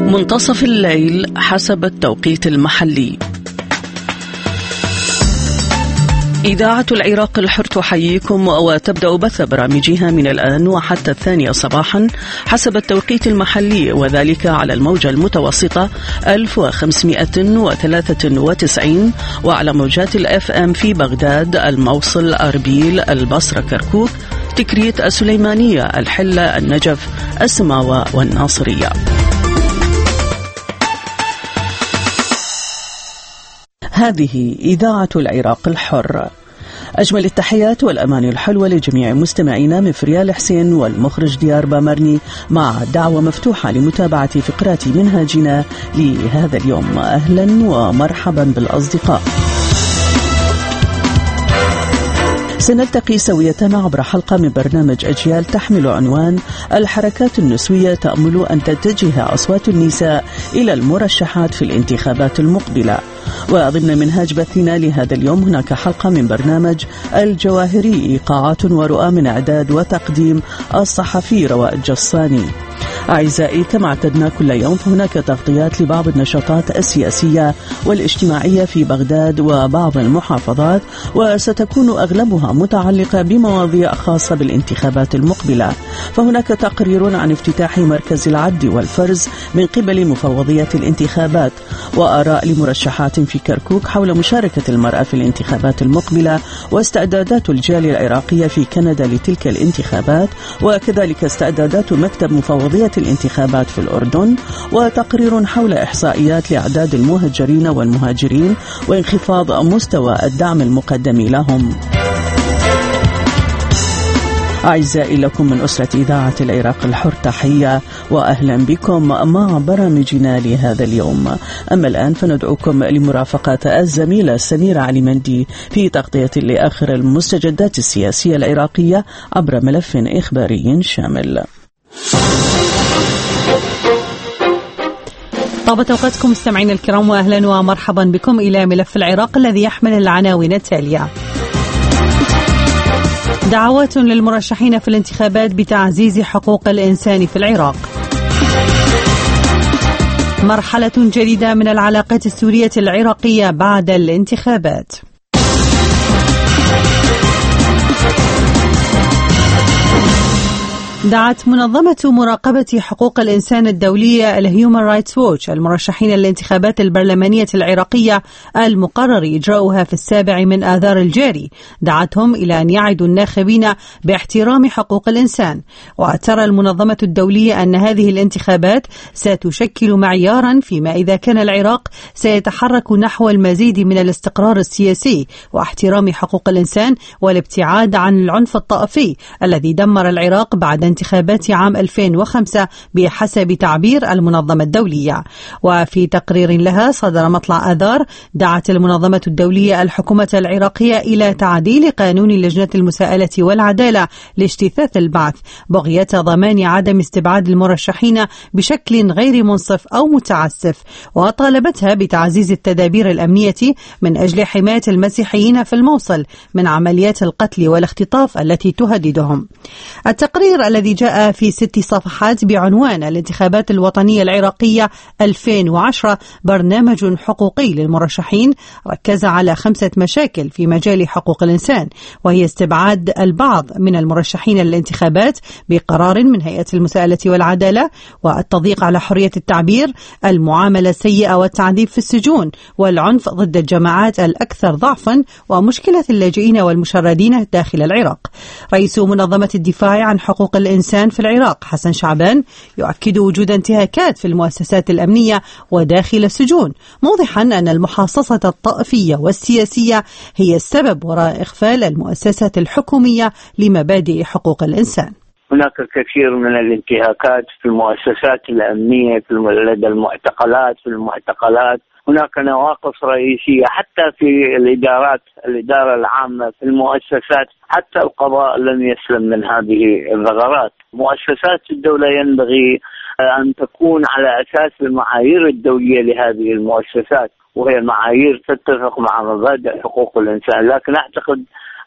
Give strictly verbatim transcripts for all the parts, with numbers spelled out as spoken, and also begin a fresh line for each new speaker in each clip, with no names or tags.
منتصف الليل حسب التوقيت المحلي. إذاعة العراق الحر تحييكم وتبدأ بث برامجها من الآن وحتى الثانية صباحا حسب التوقيت المحلي، وذلك على الموجة المتوسطة ألف وخمسمائة وثلاثة وتسعين وعلى موجات الأف أم في بغداد، الموصل، أربيل، البصرة، كركوك، تكريت، السليمانية، الحلة، النجف، السماوة والناصرية. هذه إذاعة العراق الحر. أجمل التحيات والأمان الحلوة لجميع مستمعينا من فريال حسين والمخرج ديار بامرني، مع دعوة مفتوحة لمتابعة فقرات منهاجنا لهذا اليوم. أهلا ومرحبا بالأصدقاء. سنلتقي سوية عبر حلقة من برنامج أجيال تحمل عنوان الحركات النسوية تأمل أن تتجه أصوات النساء إلى المرشحات في الانتخابات المقبلة. وضمن منهاج بثنا لهذا اليوم هناك حلقة من برنامج الجواهري، إيقاعات ورؤى من إعداد وتقديم الصحفي رواء الجصاني. أعزائي، كما اعتدنا كل يوم فهناك تغطيات لبعض النشاطات السياسية والاجتماعية في بغداد وبعض المحافظات، وستكون أغلبها متعلقة بمواضيع خاصة بالانتخابات المقبلة. فهناك تقرير عن افتتاح مركز العد والفرز من قبل مفوضية الانتخابات، وآراء لمرشحات في كركوك حول مشاركة المرأة في الانتخابات المقبلة، واستعدادات الجالية العراقية في كندا لتلك الانتخابات، وكذلك استعدادات مكتب مفوضية الانتخابات في الأردن، وتقرير حول إحصائيات لأعداد المهجرين والمهاجرين وانخفاض مستوى الدعم المقدم لهم. أعزائي، لكم من أسرة إذاعة العراق الحر تحية وأهلا بكم مع برامجنا لهذا اليوم. أما الآن فندعوكم لمرافقة الزميلة سميرة علي مندي في تغطية لآخر المستجدات السياسية العراقية عبر ملف إخباري شامل.
طابت أوقاتكم مستمعين الكرام، وأهلا ومرحبا بكم إلى ملف العراق الذي يحمل العناوين التالية: دعوات للمرشحين في الانتخابات بتعزيز حقوق الإنسان في العراق، مرحلة جديدة من العلاقات السورية العراقية بعد الانتخابات. دعت منظمة مراقبة حقوق الإنسان الدولية الهيومن رايتس ووتش المرشحين للانتخابات البرلمانية العراقية المقرر إجراؤها في السابع من آذار الجاري، دعتهم إلى أن يعدوا الناخبين باحترام حقوق الإنسان. وترى المنظمة الدولية أن هذه الانتخابات ستشكل معيارا فيما إذا كان العراق سيتحرك نحو المزيد من الاستقرار السياسي واحترام حقوق الإنسان والابتعاد عن العنف الطائفي الذي دمر العراق بعد انتخابات عام ألفين وخمسة بحسب تعبير المنظمة الدولية. وفي تقرير لها صدر مطلع آذار، دعت المنظمة الدولية الحكومة العراقية إلى تعديل قانون لجنة المساءلة والعدالة لاجتثاث البعث بغية ضمان عدم استبعاد المرشحين بشكل غير منصف أو متعسف، وطالبتها بتعزيز التدابير الأمنية من أجل حماية المسيحيين في الموصل من عمليات القتل والاختطاف التي تهددهم. التقرير الذي جاء في ست صفحات بعنوان الانتخابات الوطنية العراقية ألفين وعشرة برنامج حقوقي للمرشحين، ركز على خمسة مشاكل في مجال حقوق الإنسان، وهي استبعاد البعض من المرشحين للانتخابات بقرار من هيئة المساءلة والعدالة، والتضييق على حرية التعبير، المعاملة السيئة والتعذيب في السجون، والعنف ضد الجماعات الأكثر ضعفا، ومشكلة اللاجئين والمشردين داخل العراق. رئيس منظمة الدفاع عن حقوق الإنسان في العراق حسن شعبان يؤكد وجود انتهاكات في المؤسسات الأمنية وداخل السجون، موضحا أن المحاصصة الطائفية والسياسية هي السبب وراء إغفال المؤسسات الحكومية لمبادئ حقوق الإنسان.
هناك الكثير من الانتهاكات في المؤسسات الأمنية، في لدى المعتقلات في المعتقلات هناك نواقص رئيسية حتى في الإدارات، الإدارة العامة في المؤسسات، حتى القضاء لم يسلم من هذه الثغرات. مؤسسات الدولة ينبغي أن تكون على أساس المعايير الدولية لهذه المؤسسات، وهي معايير تتفق مع مبادئ حقوق الإنسان. لكن أعتقد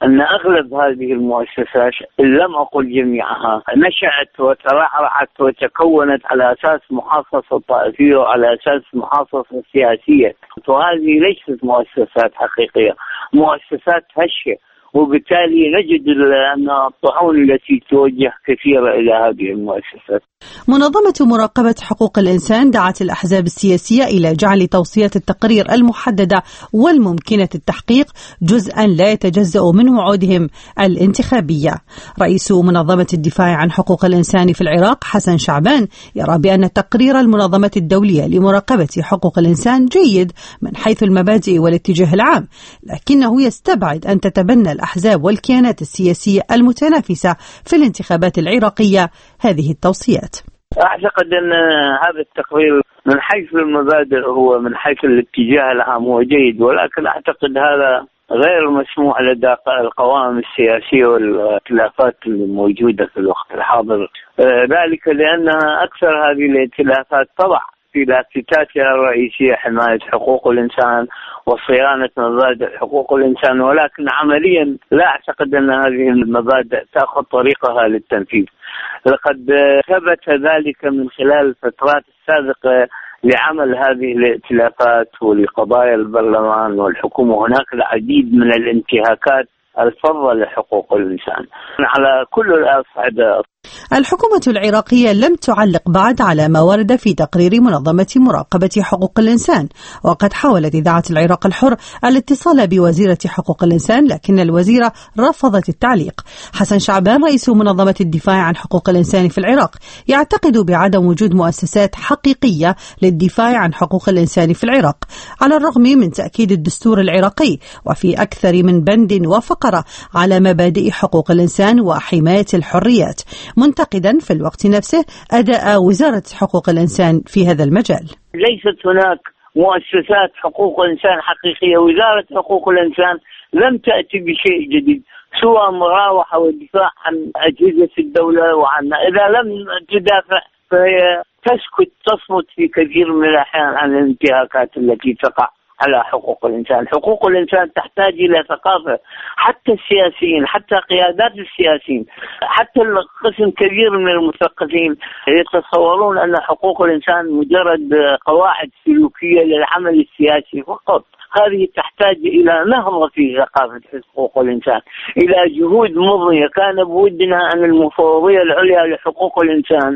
أن أغلب هذه المؤسسات، إن لم أقل جميعها، نشأت وترعرعت وتكونت على أساس محاصصة طائفية وعلى أساس محاصصة سياسية، وهذه ليست مؤسسات حقيقية، مؤسسات هشة، وبالتالي نجد أن الطعون التي توجه كثيرة إلى هذه المؤسسات.
منظمة مراقبة حقوق الإنسان دعت الأحزاب السياسية إلى جعل توصيات التقرير المحددة والممكنة التحقيق جزءا لا يتجزأ من وعودهم الانتخابية. رئيس منظمة الدفاع عن حقوق الإنسان في العراق حسن شعبان يرى بأن تقرير المنظمة الدولية لمراقبة حقوق الإنسان جيد من حيث المبادئ والاتجاه العام، لكنه يستبعد أن تتبنى الأحزاب والكيانات السياسية المتنافسة في الانتخابات العراقية هذه التوصيات.
أعتقد أن هذا التقرير من حيث المبادئ هو من حيث الاتجاه العام هو جيد، ولكن أعتقد هذا غير مسموح لدى القوائم السياسية والائتلافات الموجودة في الوقت الحاضر، ذلك لأنها أكثر هذه الائتلافات تضع في لافتاتها الرئيسية حماية حقوق الإنسان وصيانة مبادئ حقوق الإنسان، ولكن عمليا لا أعتقد أن هذه المبادئ تأخذ طريقها للتنفيذ. لقد ثبت ذلك من خلال الفترات السابقة لعمل هذه الائتلافات ولقضايا البرلمان والحكومة. هناك العديد من الانتهاكات الفظة لحقوق الإنسان على كل الأصعدة.
الحكومة العراقية لم تعلق بعد على ما ورد في تقرير منظمة مراقبة حقوق الإنسان، وقد حاولت إذاعة العراق الحر الاتصال بوزيرة حقوق الإنسان، لكن الوزيرة رفضت التعليق. حسن شعبان رئيس منظمة الدفاع عن حقوق الإنسان في العراق يعتقد بعدم وجود مؤسسات حقيقية للدفاع عن حقوق الإنسان في العراق، على الرغم من تأكيد الدستور العراقي وفي أكثر من بند وفقرة على مبادئ حقوق الإنسان وحماية الحريات، منتقدا في الوقت نفسه أداء وزارة حقوق الإنسان في هذا المجال.
ليست هناك مؤسسات حقوق الإنسان حقيقية. وزارة حقوق الإنسان لم تأتي بشيء جديد سوى مراوحة والدفاع عن أجهزة الدولة، وعن إذا لم تدافع فهي تسكت تصمت في كثير من الأحيان عن الانتهاكات التي تقع على حقوق الإنسان. حقوق الإنسان تحتاج إلى ثقافة، حتى السياسيين، حتى قيادات السياسيين، حتى قسم كبير من المثقفين يتصورون أن حقوق الإنسان مجرد قواعد سلوكية للعمل السياسي فقط. هذه تحتاج إلى نهضة في ثقافة حقوق الإنسان، إلى جهود مضنية. كان بودنا أن المفوضية العليا لحقوق الإنسان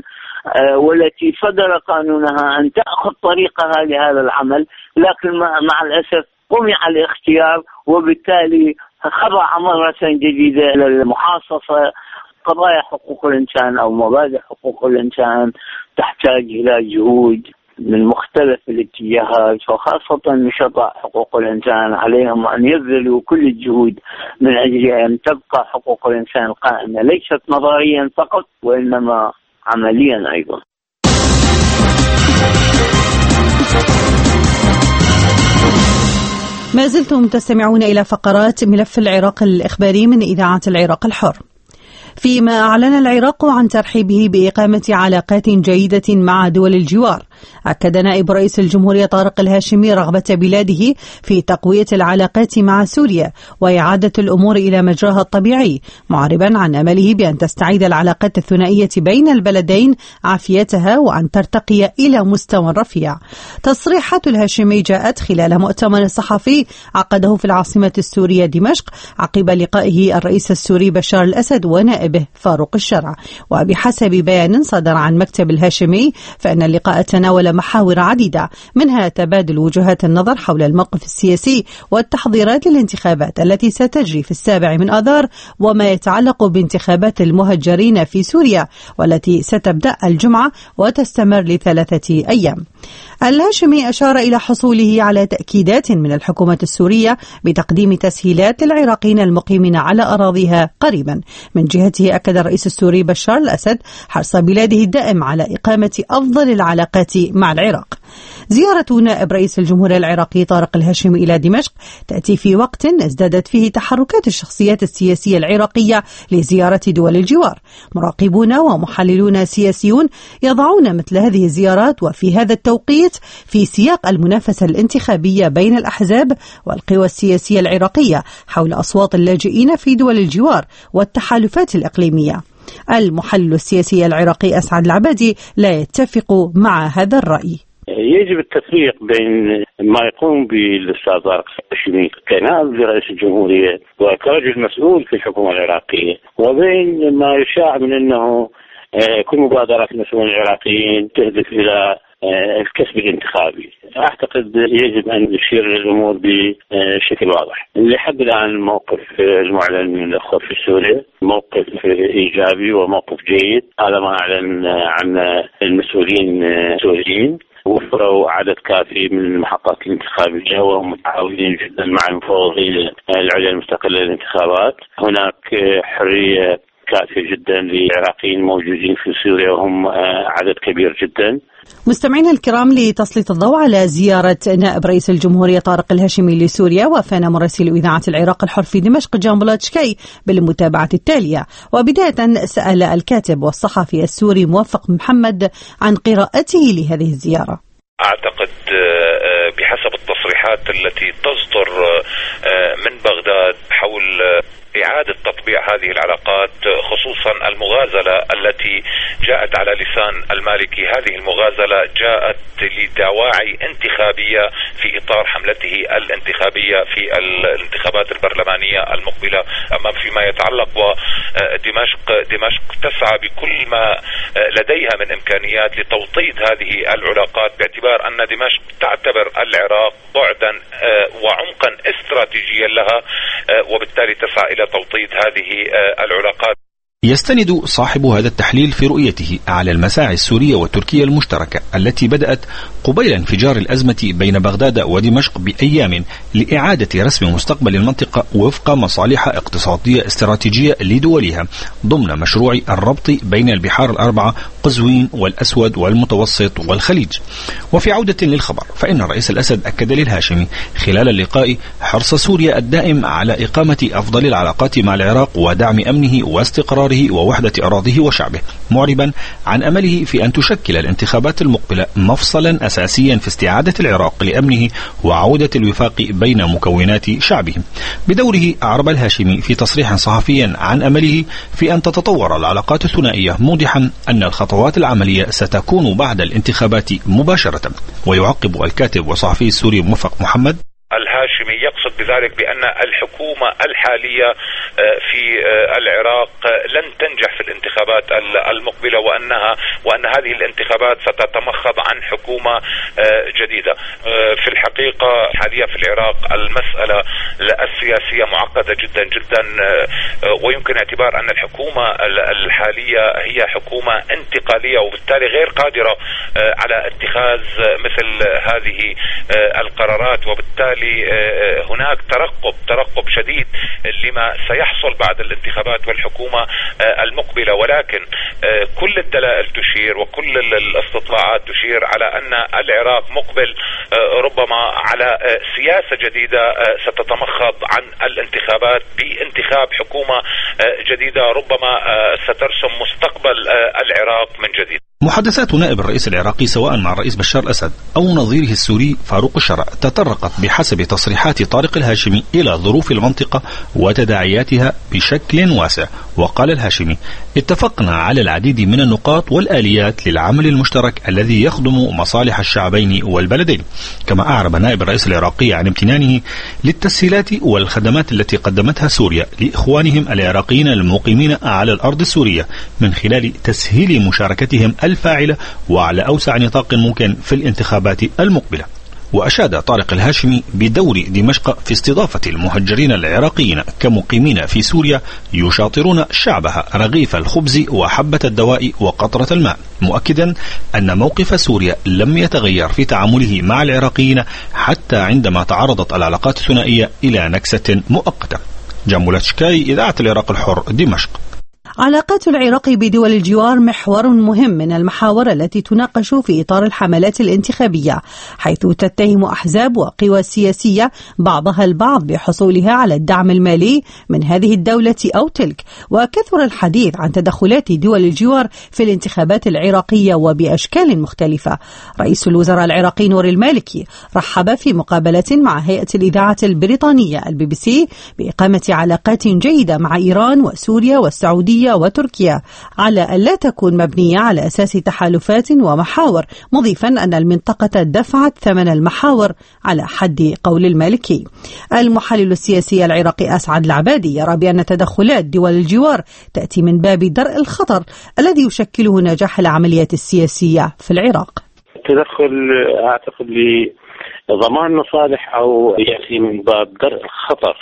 والتي صدر قانونها أن تأخذ طريقها لهذا العمل، لكن مع الأسف قمع الاختيار، وبالتالي خضع مرة جديدة للمحاصصة. قضايا حقوق الإنسان أو مبادئ حقوق الإنسان تحتاج إلى جهود من مختلف الاتجاهات، وخاصة نشطاء حقوق الإنسان عليهم أن يبذلوا كل الجهود من أجل أن تبقى حقوق الإنسان قائمة، ليست نظريا فقط وإنما عمليا أيضا.
ما زلتم تستمعون إلى فقرات ملف العراق الإخباري من إذاعة العراق الحر. فيما أعلن العراق عن ترحيبه بإقامة علاقات جيدة مع دول الجوار، أكد نائب رئيس الجمهورية طارق الهاشمي رغبة بلاده في تقوية العلاقات مع سوريا وإعادة الأمور إلى مجراها الطبيعي، معربا عن أمله بأن تستعيد العلاقات الثنائية بين البلدين عافيتها وأن ترتقي إلى مستوى رفيع. تصريحات الهاشمي جاءت خلال مؤتمر صحفي عقده في العاصمة السورية دمشق عقب لقائه الرئيس السوري بشار الأسد ونائب به فاروق الشرع. وبحسب بيان صدر عن مكتب الهاشمي فإن اللقاء تناول محاور عديدة، منها تبادل وجهات النظر حول الموقف السياسي والتحضيرات للانتخابات التي ستجري في السابع من آذار، وما يتعلق بانتخابات المهجرين في سوريا والتي ستبدأ الجمعة وتستمر لثلاثة أيام. الهاشمي أشار إلى حصوله على تأكيدات من الحكومة السورية بتقديم تسهيلات للعراقيين المقيمين على أراضيها قريبا. من جهته أكد الرئيس السوري بشار الأسد حرص بلاده الدائم على إقامة أفضل العلاقات مع العراق. زيارة نائب رئيس الجمهورية العراقي طارق الهاشمي إلى دمشق تأتي في وقت ازدادت فيه تحركات الشخصيات السياسية العراقية لزيارة دول الجوار. مراقبون ومحللون سياسيون يضعون مثل هذه الزيارات وفي هذا التوقيت في سياق المنافسة الانتخابية بين الأحزاب والقوى السياسية العراقية حول أصوات اللاجئين في دول الجوار والتحالفات الإقليمية. المحلل السياسي العراقي أسعد العبادي لا يتفق مع هذا الرأي.
يجب التفريق بين ما يقوم به الأستاذ طارق الهاشمي كنائب لرئيس الجمهورية وكرجل مسؤول في الحكومة العراقية، وبين ما يشاع من أنه كل مبادرات المسؤولين العراقيين تهدف إلى الكسب الانتخابي. أعتقد يجب أن نشير الأمور بشكل واضح. لحد الآن الموقف المعلن من الأخوة في سوريا موقف إيجابي وموقف جيد، هذا ما أعلن عن المسؤولين السوريين. وفروا عدد كافي من المحطات الانتخابية وهم متعاونين جدا مع المفوضين العليا المستقلة للانتخابات. هناك حرية كافية جدا للعراقيين موجودين في سوريا وهم عدد كبير جدا.
مستمعينا الكرام، لتسليط الضوء على زيارة نائب رئيس الجمهورية طارق الهاشمي لسوريا وافانا مراسل إذاعة العراق الحر في دمشق جان بلاتشكي بالمتابعة التالية. وبداية سأل الكاتب والصحفي السوري موفق محمد عن قراءته لهذه الزيارة.
أعتقد بحسب التصريحات التي تصدر من بغداد حول إعادة تطبيع هذه العلاقات، خصوصا المغازلة التي جاءت على لسان المالكي، هذه المغازلة جاءت لدواعي انتخابية في إطار حملته الانتخابية في الانتخابات البرلمانية المقبلة. أما فيما يتعلق ودمشق، دمشق تسعى بكل ما لديها من إمكانيات لتوطيد هذه العلاقات، باعتبار أن دمشق تعتبر العراق بعدا وعمقا استراتيجيا لها، وبالتالي تسعى إلى توطيد هذه العلاقات.
يستند صاحب هذا التحليل في رؤيته على المساعي السورية والتركية المشتركة التي بدأت قبيل انفجار الأزمة بين بغداد ودمشق بأيام لإعادة رسم مستقبل المنطقة وفق مصالح اقتصادية استراتيجية لدولها ضمن مشروع الربط بين البحار الأربعة قزوين والأسود والمتوسط والخليج. وفي عودة للخبر، فإن الرئيس الأسد أكد للهاشمي خلال اللقاء حرص سوريا الدائم على إقامة أفضل العلاقات مع العراق ودعم أمنه واستقراره ووحدة أراضيه وشعبه، معربا عن أمله في أن تشكل الانتخابات المقبلة مفصلا أساسيا في استعادة العراق لأمنه وعودة الوفاق بين مكونات شعبه. بدوره أعرب الهاشمي في تصريح صحفي عن أمله في أن تتطور العلاقات الثنائية، موضحا أن الخطوات العملية ستكون بعد الانتخابات مباشرة. ويعقب الكاتب والصحفي السوري موفق محمد:
الهاشمي يقصد بذلك بأن الحكومة الحالية في العراق لن تنجح في الانتخابات المقبلة، وأنها وأن هذه الانتخابات ستتمخض عن حكومة جديدة. في الحقيقة حاليا في العراق المسألة السياسية معقدة جدا جدا، ويمكن اعتبار أن الحكومة الحالية هي حكومة انتقالية، وبالتالي غير قادرة على اتخاذ مثل هذه القرارات، وبالتالي هناك ترقب ترقب شديد لما سيحصل بعد الانتخابات والحكومة المقبلة. ولكن كل الدلائل تشير وكل الاستطلاعات تشير على أن العراق مقبل ربما على سياسة جديدة ستتمخض عن الانتخابات بانتخاب حكومة جديدة ربما سترسم مستقبل العراق من جديد.
محادثات نائب الرئيس العراقي سواء مع الرئيس بشار الأسد أو نظيره السوري فاروق الشرع تطرقت بحسب تصريحات طارق الهاشمي إلى ظروف المنطقة وتداعياتها بشكل واسع. وقال الهاشمي: اتفقنا على العديد من النقاط والآليات للعمل المشترك الذي يخدم مصالح الشعبين والبلدين. كما أعرب نائب الرئيس العراقي عن امتنانه للتسهيلات والخدمات التي قدمتها سوريا لإخوانهم العراقيين المقيمين على الأرض السورية من خلال تسهيل مشاركتهم الفاعلة وعلى أوسع نطاق ممكن في الانتخابات المقبلة. وأشاد طارق الهاشمي بدور دمشق في استضافة المهجرين العراقيين كمقيمين في سوريا يشاطرون شعبها رغيف الخبز وحبة الدواء وقطرة الماء، مؤكدا أن موقف سوريا لم يتغير في تعامله مع العراقيين حتى عندما تعرضت العلاقات الثنائية إلى نكسة مؤقتة. جامولاتشكاي، إذاعة العراق الحر، دمشق.
علاقات العراق بدول الجوار محور مهم من المحاور التي تناقش في إطار الحملات الانتخابية، حيث تتهم أحزاب وقوى سياسية بعضها البعض بحصولها على الدعم المالي من هذه الدولة أو تلك. وكثر الحديث عن تدخلات دول الجوار في الانتخابات العراقية وبأشكال مختلفة. رئيس الوزراء العراقي نور المالكي رحب في مقابلة مع هيئة الإذاعة البريطانية البي بي سي بإقامة علاقات جيدة مع إيران وسوريا والسعودية وتركيا على ألا تكون مبنية على أساس تحالفات ومحاور، مضيفا أن المنطقة دفعت ثمن المحاور على حد قول المالكي. المحلل السياسي العراقي أسعد العبادي يرى بأن تدخلات دول الجوار تأتي من باب درء الخطر الذي يشكله نجاح العمليات السياسية في العراق.
تدخل أعتقد لضمان مصالح أو يأتي من باب درء الخطر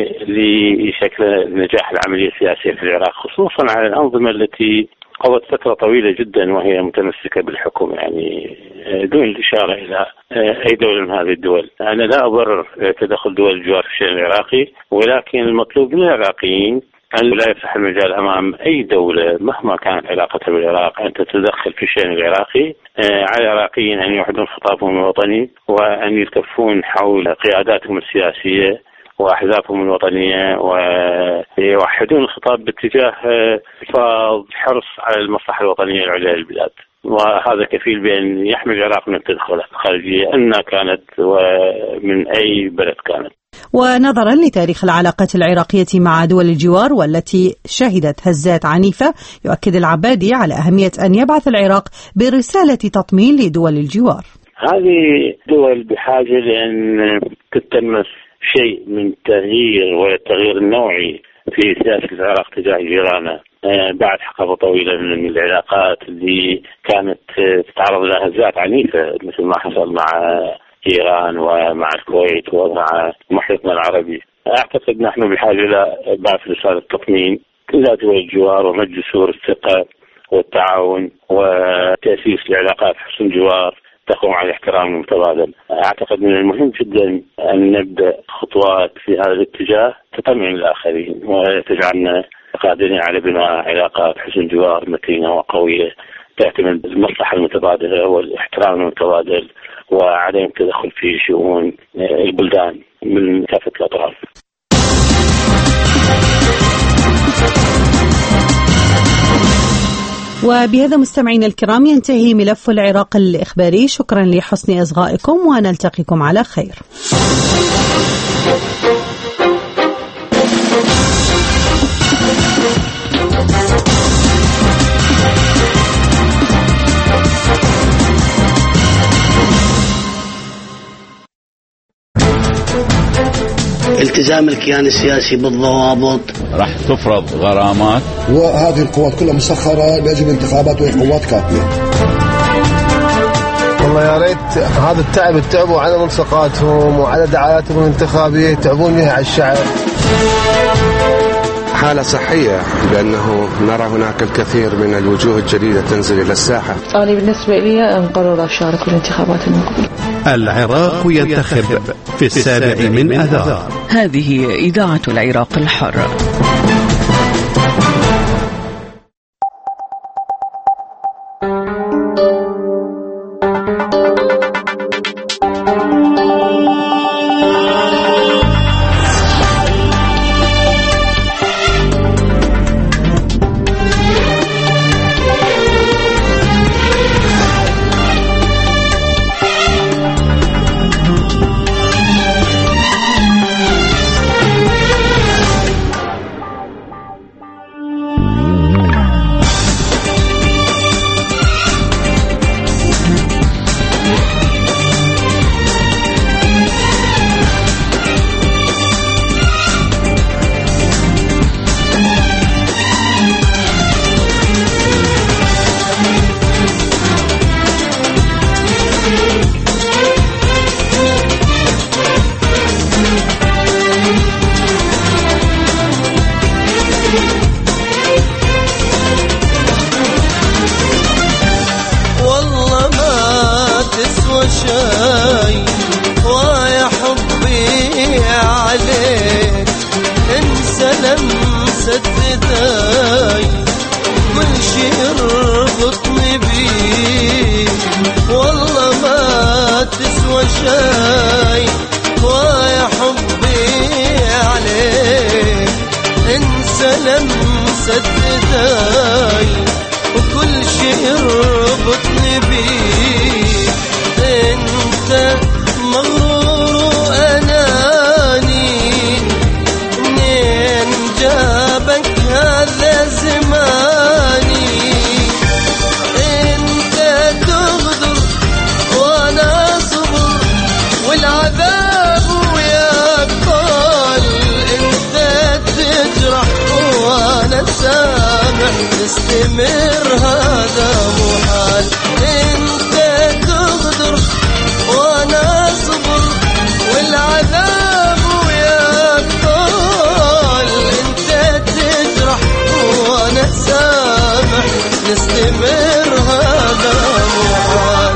لشكل نجاح العملية السياسية في العراق، خصوصا على الأنظمة التي قضت فترة طويلة جدا وهي متمسكة بالحكم، يعني دون الإشارة إلى أي دولة من هذه الدول. أنا لا أبرر تدخل دول الجوار في الشأن العراقي، ولكن المطلوب من العراقيين أن لا يفتح المجال أمام أي دولة مهما كانت علاقتها بالعراق أن تتدخل في الشأن العراقي. على العراقيين أن يوحدون خطابهم الوطني وأن يلتفون حول قياداتهم السياسية وأحزابهم الوطنية ويوحدون الخطاب باتجاه حفاظ حرص على المصلحة الوطنية العليا للبلاد، وهذا كفيل بأن يحمي العراق من التدخلات الخارجية أنها كانت ومن أي بلد كانت.
ونظرا لتاريخ العلاقات العراقية مع دول الجوار والتي شهدت هزات عنيفة، يؤكد العبادي على أهمية أن يبعث العراق برسالة تطمين لدول الجوار.
هذه دول بحاجة لأن تتمس شيء من تغيير والتغيير النوعي في سياسة العراق تجاه جيرانه بعد حقبة طويلة من العلاقات اللي كانت تتعرض لها هزات عنيفة مثل ما حصل مع إيران ومع الكويت ومع محيطنا العربي. أعتقد نحن بحاجة إلى بعث رسالة تطمين إلى دول الجوار ومد جسور الثقة والتعاون وتأسيس لعلاقات حسن جوار تقوم على الاحترام المتبادل. أعتقد من المهم جدا أن نبدأ خطوات في هذا الاتجاه تطمئن الآخرين وتجعلنا قادرين على بناء علاقات حسن جوار متينة وقوية تعتمد المصلحة المتبادلة والاحترام المتبادل وعدم التدخل في شؤون البلدان من كافة الأطراف.
وبهذا مستمعينا الكرام ينتهي ملف العراق الإخباري. شكرا لحسن إصغائكم ونلتقيكم على خير.
التزام الكيان السياسي بالضوابط،
راح تفرض غرامات،
وهذه القوات كلها مسخرة لأجل انتخابات وهي قوات كافية.
والله يا ريت هذا التعب التعبوا على ملصقاتهم وعلى دعاياتهم الانتخابية يتعبون بها على الشعب.
حالة صحية لأنه نرى هناك الكثير من الوجوه الجديدة تنزل إلى الساحة.
أنا بالنسبة لي أقرر أشارك في الانتخابات المقبلة.
العراق ينتخب في السابع من آذار.
هذه إذاعة العراق الحر.
شاي ويا حبي عليك انسى لمسة ايداي شي ويا حبي عليك انسى لمسة ايداي وكل شي يربطني بيك انت مغرور واناني منين جابك هذا زماني انت تغدر وانا صبر والعذاب وياك طال انت تجرح وانا سامح تستمر هذا محال انت تغدر وانا صبر والعذاب وياك طال انت تجرح وانا سامح نستمر هذا محال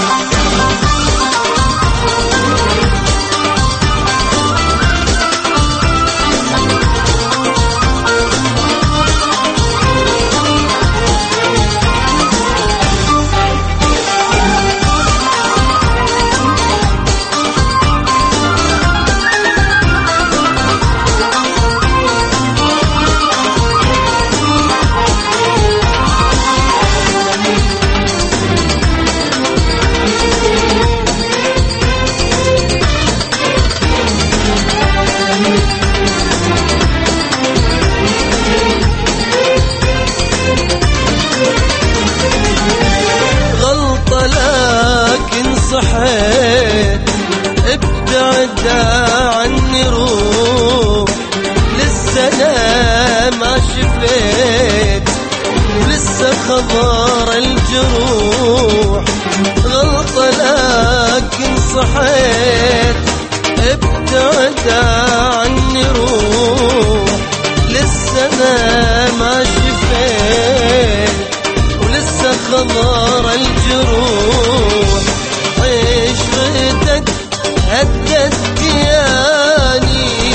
صحيت ابتعد عني روح لسه انا ما شفيت لسه خبر الجروح غلطة لكن صحيت ابتعد عني روح لسه انا ما شفيت ولسه خبر الجروح عشرتك هدت كياني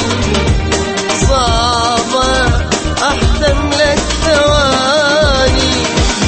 صعبة أحتم لك ثواني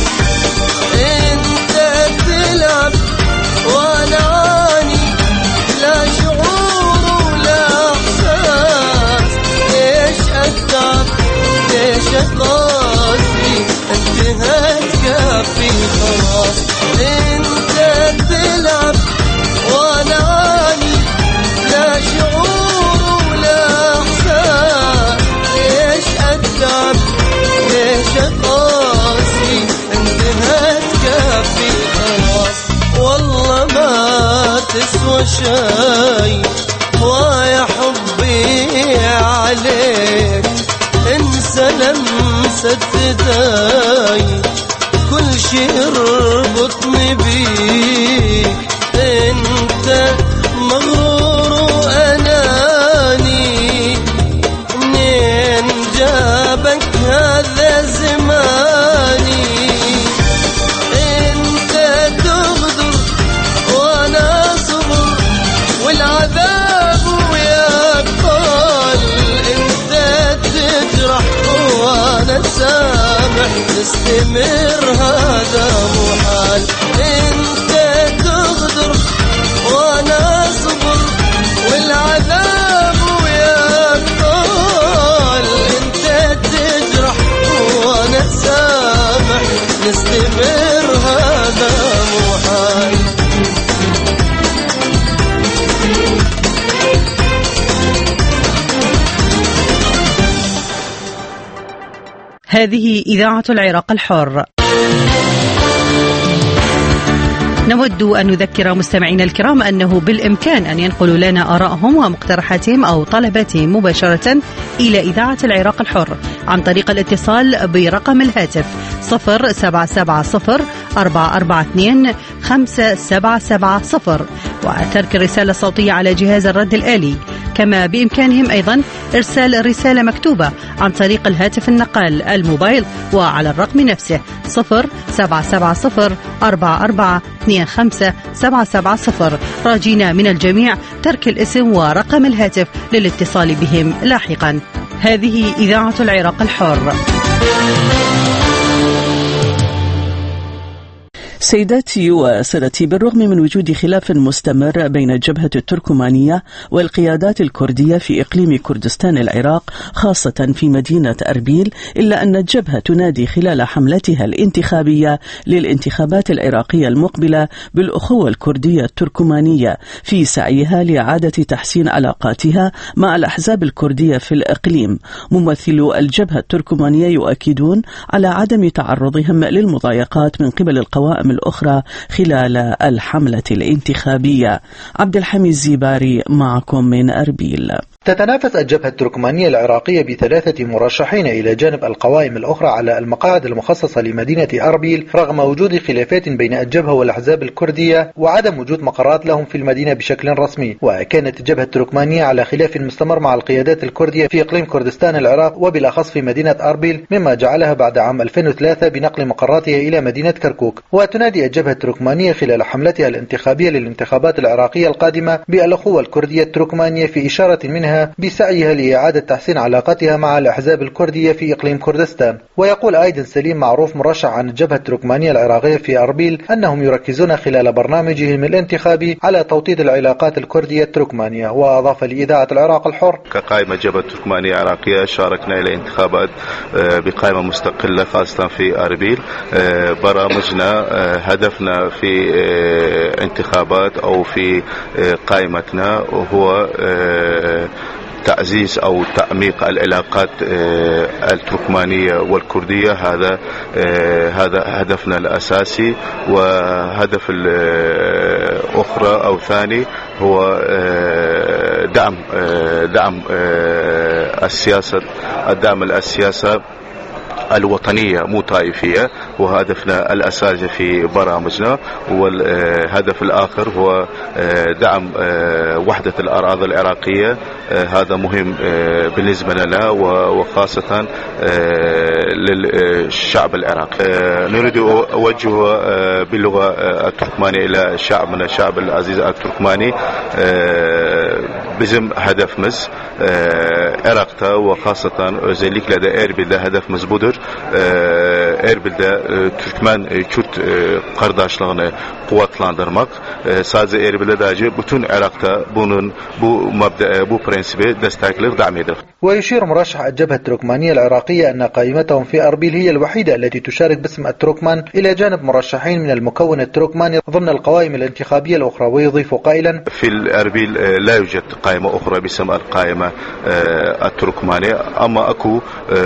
انت تلعب وانا عاني لا شعور ولا احساس ليش اتعب ليش اقاسي انتهت كافي خلاص انت تلعب وانا عاني لا شعور ولا احساس ليش اتعب ليش اقاسي انتهت كافي خلاص والله ما تسوى شي ويا حبي عليك انسى لمسة ايداي كل شي يربطني بيك انت مغرور واناني منين جابك هذا زماني انت تغدر وانا صبر والعذاب وياك طال انت تجرح وانا سامح تستمر هذا محال انت تغدر وانا صبر والعذاب وياك طال انت تجرح وانا سامح نستمر هذا محال
هذه إذاعة العراق الحر. نود أن نذكر مستمعينا الكرام أنه بالإمكان أن ينقلوا لنا آرائهم ومقترحاتهم أو طلباتهم مباشرة إلى إذاعة العراق الحر عن طريق الاتصال برقم الهاتف صفر سبعة سبعة صفر أربعة أربعة اثنين خمسة سبعة سبعة صفر وترك الرسالة الصوتية على جهاز الرد الآلي. كما بإمكانهم أيضا إرسال رسالة مكتوبة عن طريق الهاتف النقال الموبايل وعلى الرقم نفسه صفر سبعة سبعة صفر أربعة أربعة اثنين خمسة سبعة سبعة صفر راجين من الجميع ترك الاسم ورقم الهاتف للاتصال بهم لاحقا. هذه إذاعة العراق الحر.
سيداتي وسادتي، بالرغم من وجود خلاف مستمر بين الجبهة التركمانية والقيادات الكردية في إقليم كردستان العراق خاصة في مدينة أربيل، إلا أن الجبهة تنادي خلال حملتها الانتخابية للانتخابات العراقية المقبلة بالأخوة الكردية التركمانية في سعيها لإعادة تحسين علاقاتها مع الأحزاب الكردية في الإقليم. ممثلو الجبهة التركمانية يؤكدون على عدم تعرضهم للمضايقات من قبل القوائم الأخرى خلال الحملة الانتخابية. عبد الحميد زيباري معكم من أربيل.
تتنافس الجبهة التركمانية العراقية بثلاثة مرشحين إلى جانب القوائم الأخرى على المقاعد المخصصة لمدينة أربيل، رغم وجود خلافات بين الجبهة والأحزاب الكردية وعدم وجود مقرات لهم في المدينة بشكل رسمي. وكانت الجبهة التركمانية على خلاف مستمر مع القيادات الكردية في إقليم كردستان العراق وبالأخص في مدينة أربيل، مما جعلها بعد عام ألفين وثلاثة بنقل مقراتها إلى مدينة كركوك. وتنادي الجبهة التركمانية خلال حملتها الانتخابية للانتخابات العراقية القادمة بالأخوة الكردية التركمانية في إشارة منها بسعيها لإعادة تحسين علاقتها مع الأحزاب الكردية في إقليم كردستان. ويقول أيضا سليم معروف مرشح عن الجبهة التركمانية العراقية في أربيل أنهم يركزون خلال برنامجهم الانتخابي على توطيد العلاقات الكردية التركمانية. وأضاف لإذاعة العراق الحر:
كقائمة جبهة تركمانية عراقية شاركنا إلى انتخابات بقائمة مستقلة خاصة في أربيل. برامجنا هدفنا في انتخابات أو في قائمتنا هو تعزيز أو تعميق العلاقات التركمانية والكردية. هذا هذا هدفنا الأساسي. وهدف الأخرى أو ثاني هو دعم دعم السياسة الدعم السياسة الوطنية مو طائفية، وهدفنا الأساسي في برامجنا. والهدف الآخر هو دعم وحدة الأراضي العراقية. هذا مهم بالنسبة لنا وخاصة للشعب العراقي. نريد أوجه باللغة التركمانية إلى شعبنا الشعب العزيز التركماني بزم هدف مز عراقتا وخاصة özellikle de Erbil'de hedefimiz budur. Erbil'de Türkmen Kürt kardeşliğini kuvvetlendirmek. Sadece Erbil'de değil, bütün Irak'ta bunun bu mabda bu prensibi destekler, دعم eder.
ويشير مرشح الجبهة التركمانية العراقية أن قائمتهم في أربيل هي الوحيدة التي تشارك باسم التركمان إلى جانب مرشحين من المكون التركماني ضمن القوائم الانتخابية الأخرى. ويضيف قائلا:
في أربيل لا يوجد قائمة أخرى باسم القائمة التركمانية، أما أكو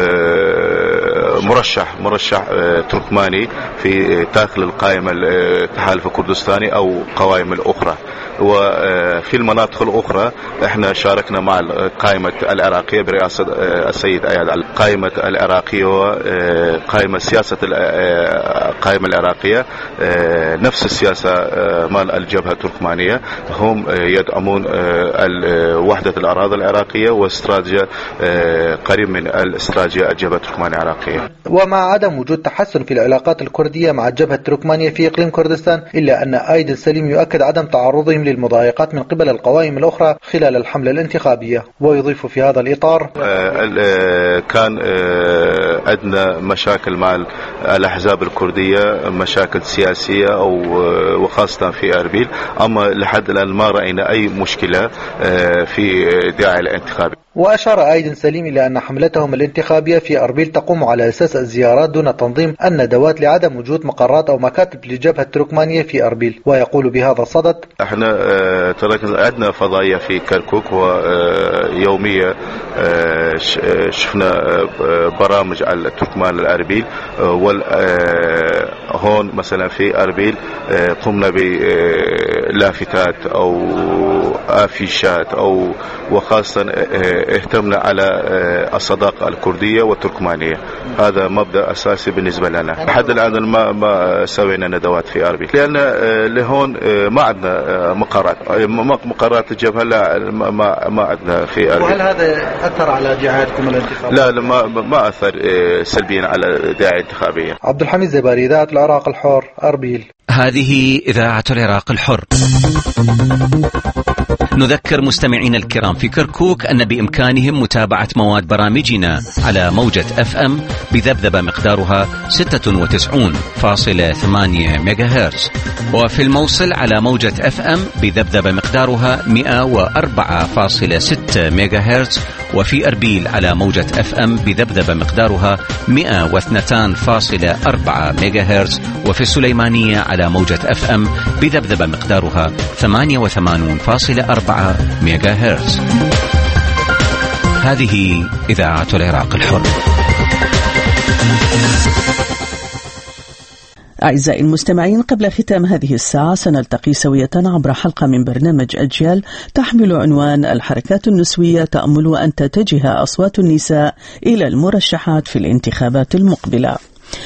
مرشح مرشح تركماني في داخل القائمة التحالف الكردستاني أو قوائم الأخرى. وفي المناطق الأخرى احنا شاركنا مع القائمة العراقية برئاسة السيد أياد. القائمة العراقية وقائمة سياسة القائمة العراقية نفس السياسة مال الجبهة التركمانية، هم يدعمون وحدة الأراضي العراقية واستراتيجية قريب من الاستراتيجية الجبهة التركمانية العراقية.
ومع عدم وجود تحسن في العلاقات الكردية مع الجبهة التركمانية في إقليم كردستان، إلا أن أيضا سليم يؤكد عدم تعرضهم للمضايقات من قبل القوائم الأخرى خلال الحملة الانتخابية. ويضيف في هذا الإطار:
كان عندنا مشاكل مع الأحزاب الكردية، مشاكل سياسية أو وخاصة في أربيل، أما لحد الآن ما رأينا أي مشكلة في داعي الانتخابي.
وأشار أيضا سليم إلى أن حملتهم الانتخابية في أربيل تقوم على أساس الزيارات دون تنظيم الندوات لعدم وجود مقرات أو مكاتب للجبهة التركمانية في أربيل. ويقول بهذا الصدد:
احنا عندنا فضائية في كركوك ويومية شفنا برامج على التركمان الأربيل. وهون مثلا في أربيل قمنا بلافتات أو آفيشات أو وخاصة اهتمنا على الصداقة الكردية والتركمانية. هذا مبدأ أساسي بالنسبة لنا. لحد الآن ما ما سوينا ندوات في أربيل لأن لهون ما عندنا مقرات مقرات الجبهة. لا ما ما عندنا في أربيل.
وهل هذا أثر على دعايتكم الانتخابية؟
لا ما ما أثر سلبيا على دعاية انتخابية.
عبد الحميد زيباري، إذاعة العراق الحر، أربيل.
هذه إذاعة العراق الحر. نذكر مستمعين الكرام في كركوك أن بإمكانهم متابعة مواد برامجنا على موجة أف أم بذبذبة مقدارها ستة وتسعين فاصلة ثمانية ميجا هرتز، وفي الموصل على موجة أف أم بذبذبة مقدارها مئة وأربعة فاصلة ستة ميجا هرتز، وفي أربيل على موجة أف أم بذبذبة مقدارها مئة واثنين فاصلة أربعة ميجا هرتز، وفي السليمانية على موجة أف أم بذبذبة مقدارها ثمانية وثمانين فاصلة أربعة ميجا هرتز. هذه إذاعة العراق الحر.
أعزائي المستمعين، قبل ختام هذه الساعة سنلتقي سوية عبر حلقة من برنامج أجيال تحمل عنوان الحركات النسوية تأمل أن تتجه أصوات النساء إلى المرشحات في الانتخابات المقبلة.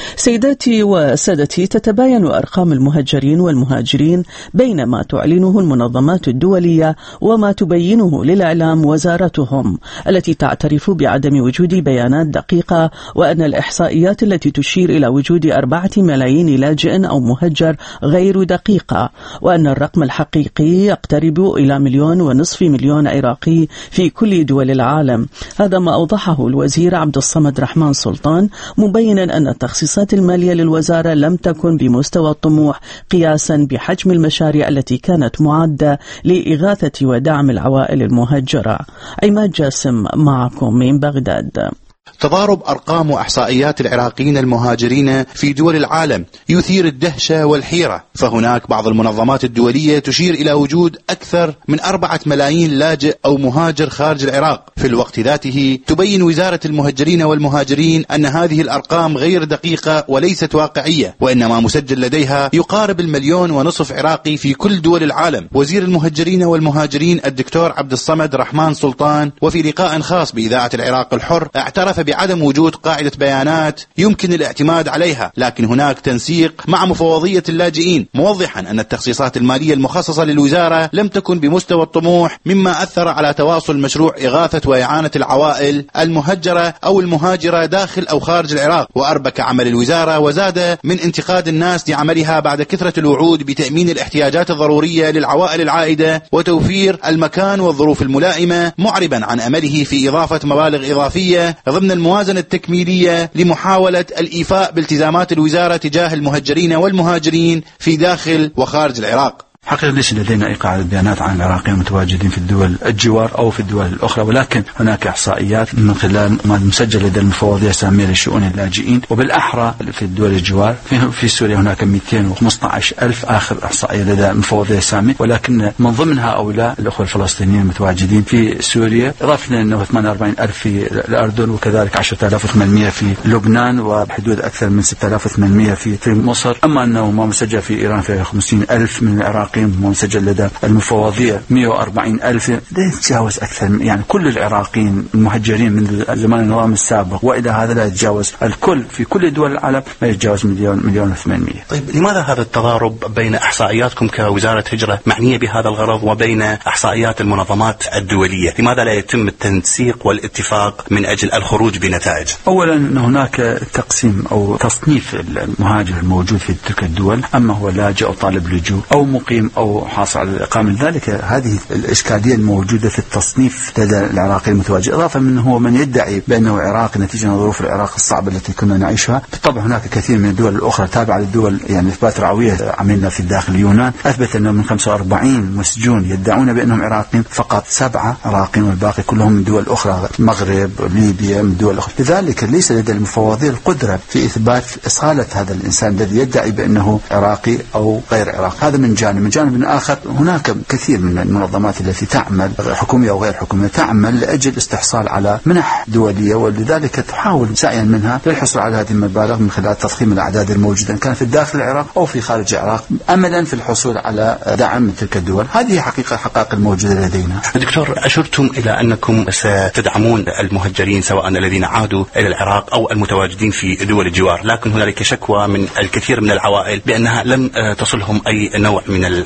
سيداتي وسادتي، تتباين أرقام المهجرين والمهاجرين بين ما تعلنه المنظمات الدولية وما تبينه للإعلام وزارتهم، التي تعترف بعدم وجود بيانات دقيقة، وأن الإحصائيات التي تشير إلى وجود أربعة ملايين لاجئ أو مهجر غير دقيقة، وأن الرقم الحقيقي يقترب إلى مليون ونصف مليون عراقي في كل دول العالم. هذا ما أوضحه الوزير عبد الصمد رحمن سلطان، مبينا أن التخصيصات المالية للوزارة لم تكن بمستوى الطموح قياسا بحجم المشاريع التي كانت معدة لإغاثة ودعم العوائل المهجرة. عماد جاسم معكم من بغداد.
تضارب أرقام وإحصائيات العراقيين المهاجرين في دول العالم يثير الدهشة والحيرة، فهناك بعض المنظمات الدولية تشير إلى وجود أكثر من أربعة ملايين لاجئ أو مهاجر خارج العراق. في الوقت ذاته تبين وزارة المهجرين والمهاجرين أن هذه الأرقام غير دقيقة وليست واقعية، وإنما مسجل لديها يقارب المليون ونصف عراقي في كل دول العالم. وزير المهجرين والمهاجرين الدكتور عبد الصمد رحمن سلطان وفي لقاء خاص بإذاعة العراق الحر اعترف بعدم وجود قاعدة بيانات يمكن الاعتماد عليها، لكن هناك تنسيق مع مفوضية اللاجئين، موضحا أن التخصيصات المالية المخصصة للوزارة لم تكن بمستوى الطموح، مما أثر على تواصل مشروع إغاثة وإعانة العوائل المهجرة أو المهاجرة داخل أو خارج العراق، وأربك عمل الوزارة وزاد من انتقاد الناس لعملها بعد كثرة الوعود بتأمين الاحتياجات الضرورية للعوائل العائدة وتوفير المكان والظروف الملائمة، معربا عن أمله في إضافة مبالغ إضافية ضمن الموازنة التكميلية لمحاولة الإيفاء بالتزامات الوزارة تجاه المهجرين والمهاجرين في داخل وخارج العراق.
حقيقة ليس لدينا أي قاعدة بيانات عن العراقيين المتواجدين في الدول الجوار أو في الدول الأخرى، ولكن هناك إحصائيات من خلال ما مسجل لدى المفوضية السامية لشؤون اللاجئين، وبالأحرى في الدول الجوار. في, في سوريا هناك مئتين وخمسة عشر ألف آخر إحصائية لدى المفوضية السامية، ولكن من ضمن هؤلاء الأخوة الفلسطينيين المتواجدين في سوريا، إضافة أنه ثمانية وأربعين ألف في الأردن، وكذلك عشرة آلاف وثمانمئة في لبنان، وبحدود أكثر من ستة آلاف وثمانمئة في, في مصر. أما أنه ما مسجل في إيران في خمسين ألف من العراقيين مسجل لدى المفوضية مئة وأربعين ألف، لا يتجاوز أكثر، يعني كل العراقيين المهجرين من زمان النظام السابق وإلى هذا لا يتجاوز الكل في كل دول العالم ما يتجاوز مليون مليون وثمانمئة.
طيب لماذا هذا التضارب بين إحصائياتكم كوزارة هجرة معنية بهذا الغرض وبين إحصائيات المنظمات الدولية؟ لماذا لا يتم التنسيق والاتفاق من أجل الخروج بنتائج؟
أولا أن هناك تقسيم أو تصنيف المهاجر الموجود في تلك الدول، أما هو لاجئ أو طالب لجوء أو مقيم أو حاصل على الإقامة. لذلك هذه الإشكالية الموجودة في التصنيف لدى العراقي المتواجد، إضافة من هو من يدعي بأنه عراقي نتيجة ظروف العراق الصعبة التي كنا نعيشها. بالطبع هناك كثير من الدول الأخرى تابعة للدول، يعني إثبات رعوية عملنا في داخل اليونان أثبت أنه من خمسة وأربعين مسجون يدعون بأنهم عراقيين فقط سبعة عراقيين والباقي كلهم من دول أخرى، المغرب، ليبيا، من دول أخرى. لذلك ليس لدى المفوضية القدرة في إثبات إصالة هذا الإنسان الذي يدعي بأنه عراقي أو غير عراقي. هذا من جانب. من جانب آخر هناك كثير من المنظمات التي تعمل حكومية أو غير حكومية تعمل لأجل استحصال على منح دولية، ولذلك تحاول سعيا منها للحصول على هذه المبالغ من خلال تضخيم الأعداد الموجودة إن كان في داخل العراق أو في خارج العراق، أملا في الحصول على دعم من تلك الدول. هذه حقيقة حقائق الموجودة لدينا.
دكتور، أشرتم إلى أنكم ستدعمون المهجرين سواء الذين عادوا إلى العراق أو المتواجدين في دول الجوار، لكن هنالك شكوى من الكثير من العوائل بأنها لم تصلهم أي نوع من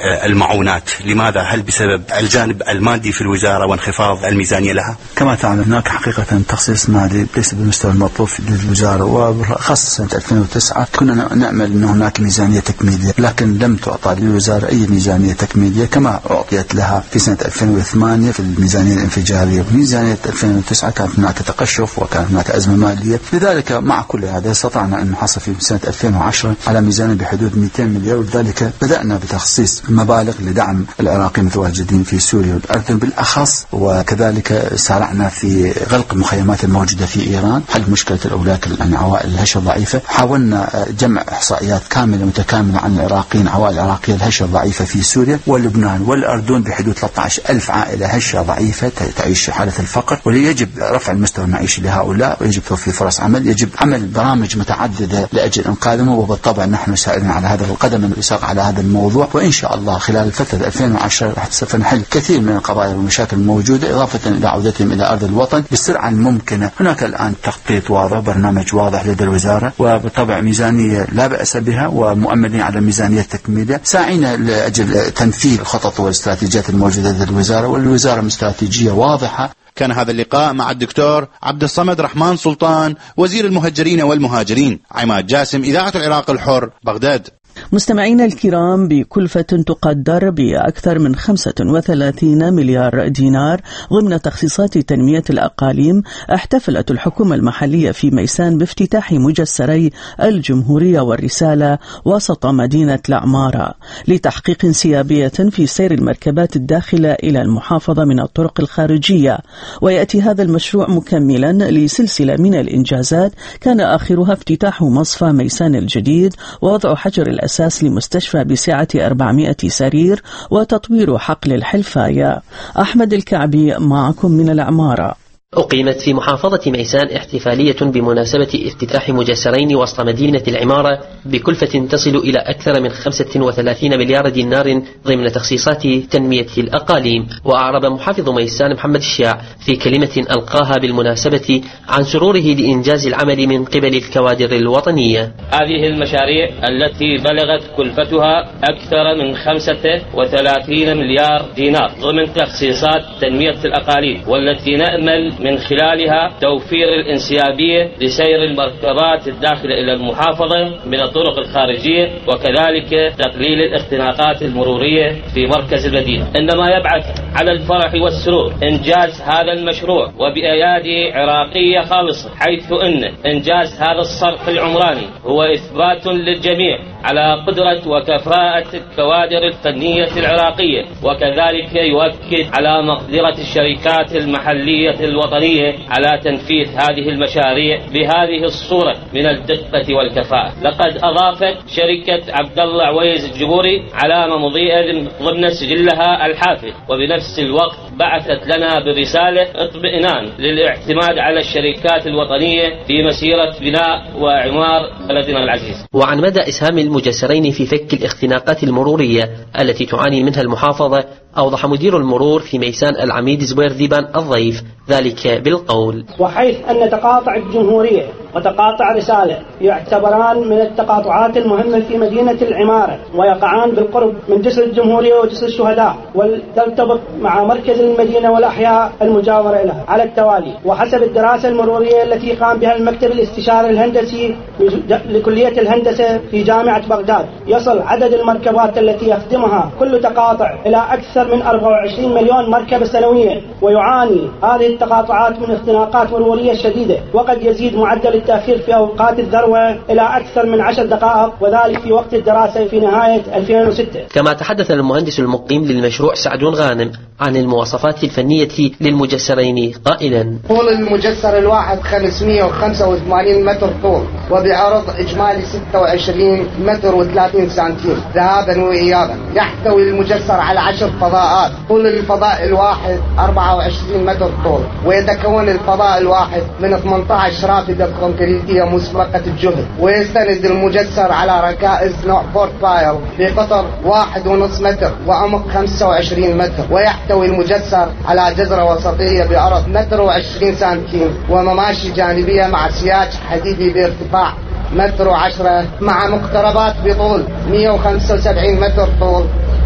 المعونات، لماذا؟ هل بسبب الجانب المادي في الوزارة وانخفاض الميزانية لها؟
كما تعلم هناك حقيقة تخصيص مالي ليس بالمستوى المطلوب للوزارة، وخاصة سنة ألفين وتسعة كنا نأمل أن هناك ميزانية تكميلية، لكن لم تعطى للوزارة أي ميزانية تكميلية كما أعطيت لها في سنة ألفين وثمانية في الميزانية الانفجارية. ميزانية ألفين وتسعة كانت هناك تقشف وكانت هناك أزمة مالية، لذلك مع كل هذا استطعنا أن نحصل في سنة ألفين وعشرة على ميزانية بحدود مئتين مليار، ولذلك بدأنا بتخصيص مبالغ لدعم العراقيين المتواجدين في سوريا والأردن بالأخص، وكذلك سارعنا في غلق المخيمات الموجودة في إيران، حل مشكلة الأولاك يعني عوائل الهشة الضعيفة. حاولنا جمع إحصائيات كاملة متكاملة عن العراقيين عوائل العراقية الهشة الضعيفة في سوريا ولبنان والأردن بحدود ثلاثة عشر ألف عائلة هشة ضعيفة تعيش حالة الفقر، ويجب رفع المستوى المعيشي لهؤلاء، ويجب توفير فرص عمل، يجب عمل برامج متعددة لأجل إنقاذهم، وبالطبع نحن سائرين على هذا القدم الوثاق على هذا الموضوع، وإن شاء الله خلال الفترة ألفين وعشرة راح سوف نحل كثير من القضايا والمشاكل الموجودة إضافة إلى عودتهم إلى أرض الوطن بالسرعة الممكنة. هناك الآن تخطيط واضح، برنامج واضح لدى الوزارة، وبالطبع ميزانية لا بأس بها، ومؤمنين على ميزانية تكميلية، ساعينا لأجل تنفيذ الخطط والاستراتيجيات الموجودة لدى الوزارة، والوزارة استراتيجية واضحة.
كان هذا اللقاء مع الدكتور عبد الصمد رحمن سلطان وزير المهجرين والمهاجرين. عماد جاسم، إذاعة العراق الحر، بغداد.
مستمعينا الكرام، بكلفة تقدر بأكثر من خمسة وثلاثين مليار دينار ضمن تخصيصات تنمية الأقاليم، احتفلت الحكومة المحلية في ميسان بافتتاح مجسري الجمهورية والرسالة وسط مدينة العمارة لتحقيق انسيابية في سير المركبات الداخلة إلى المحافظة من الطرق الخارجية. ويأتي هذا المشروع مكملا لسلسلة من الإنجازات كان آخرها افتتاح مصفى ميسان الجديد ووضع حجر الأساس لمستشفى بسعة أربعمائة سرير وتطوير حقل الحلفاية. أحمد الكعبي معكم من العمارة.
أقيمت في محافظة ميسان احتفالية بمناسبة افتتاح مجسرين وسط مدينة العمارة بكلفة تصل إلى أكثر من خمسة وثلاثين مليار دينار ضمن تخصيصات تنمية الأقاليم. وأعرب محافظ ميسان محمد الشاع في كلمة ألقاها بالمناسبة عن سروره لإنجاز العمل من قبل الكوادر الوطنية.
هذه المشاريع التي بلغت كلفتها أكثر من خمسة وثلاثين مليار دينار ضمن تخصيصات تنمية الأقاليم، والتي نأمل من خلالها توفير الانسيابية لسير المركبات الداخلة إلى المحافظة من الطرق الخارجية، وكذلك تقليل الاختناقات المرورية في مركز المدينة. إنما يبعث على الفرح والسرور إنجاز هذا المشروع وبأيادي عراقية خالصة، حيث أن إنجاز هذا الصرح العمراني هو إثبات للجميع على قدرة وكفاءة الكوادر الفنية العراقية، وكذلك يؤكد على مقدرة الشركات المحلية الوطنية على تنفيذ هذه المشاريع بهذه الصورة من الدقة والكفاءة. لقد أضافت شركة عبد الله عويز الجبوري علامة مضيئة ضمن سجلها الحافل، وبنفس الوقت بعثت لنا برسالة اطمئنان للاعتماد على الشركات الوطنية في مسيرة بناء وإعمار بلدنا العزيز.
وعن مدى إسهام المجسرين في فك الاختناقات المرورية التي تعاني منها المحافظة، أوضح مدير المرور في ميسان العميد زبير ذيبان الضيف ذلك بالقول:
وحيث أن تقاطع الجمهورية وتقاطع رسالة يعتبران من التقاطعات المهمة في مدينة العمارة، ويقعان بالقرب من جسر الجمهورية وجسر الشهداء، وترتبط مع مركز المدينة والأحياء المجاورة لها على التوالي. وحسب الدراسة المرورية التي قام بها المكتب الاستشاري الهندسي لكلية الهندسة في جامعة بغداد، يصل عدد المركبات التي يخدمها كل تقاطع إلى أكثر من أربعة وعشرين مليون مركبة سنويا. ويعاني هذه التقاطعات من اختناقات مرورية شديدة، وقد يزيد معدل التأخير في أوقات الذروة إلى أكثر من عشر دقائق، وذلك في وقت الدراسة في نهاية ألفين وستة.
كما تحدث المهندس المقيم للمشروع سعد غانم عن المواصفات الفنية للمجسرين قائلا:
طول المجسر الواحد خمسمائة وخمسة وثمانين متر طول، وبعرض إجمالي ستة وعشرين متر وثلاثين سنتيم ذهابا وإيابا. يحتوي المجسر على عشر فضاءات. طول الفضاء الواحد أربعة وعشرين متر طول، ويتكون الفضاء الواحد من ثمانية عشر رافدة كونكريتية مسبقة الجهد. ويستند المجسر على ركائز نوع فورت بايل بقطر واحد ونص متر وعمق خمسة وعشرين متر. ويحتوي المجسر على جزرة وسطية بعرض متر وعشرين سنتيم، ومماشي جانبية مع سياج حديدي بارتفاع متر وعشرة، مع مقتربات بطول مئة وخمسة وسبعين متر طول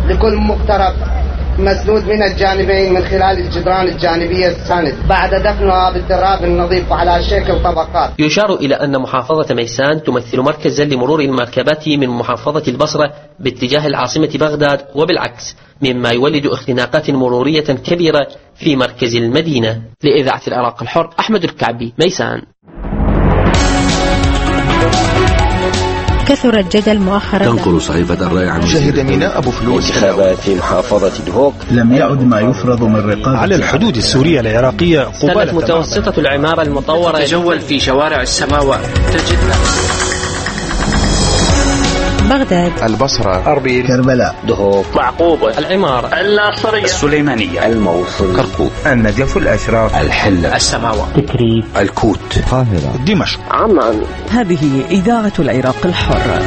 لكل مقترب مسدود من الجانبين من خلال الجدران الجانبية الساند بعد دفنها بالتراب النظيف على شكل طبقات.
يشار إلى أن محافظة ميسان تمثل مركزا لمرور المركبات من محافظة البصرة باتجاه العاصمة بغداد وبالعكس، مما يولد اختناقات مرورية كبيرة في مركز المدينة. لإذاعة العراق الحر، أحمد الكعبي، ميسان.
كثر الجدل مؤخرا.
تنقل صحيفة الرأي عن
شهد ميناء أبو فلوس
انتخابات محافظة دهوك.
لم يعد ما يفرض من رقابة
على الحدود السورية العراقية قبالة.
متوسطة العمارة المطورة
تجول في شوارع السماوات، تجد
بغداد،
البصرة،
أربيل، كربلاء،
دهوك،
معقوبة، العمارة،
الناصرية، السليمانية،
الموصل،
كركوك،
النجف، الأشراف،
الحلة،
السماوة،
تكريت،
الكوت،
القاهرة، دمشق،
عمان.
هذه إذاعة العراق الحر.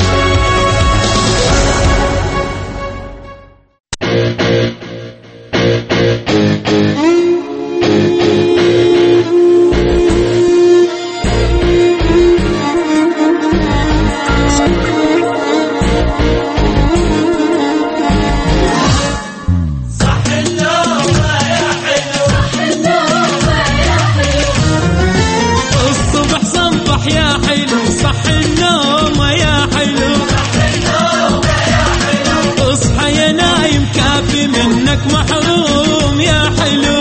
محروم يا حلو،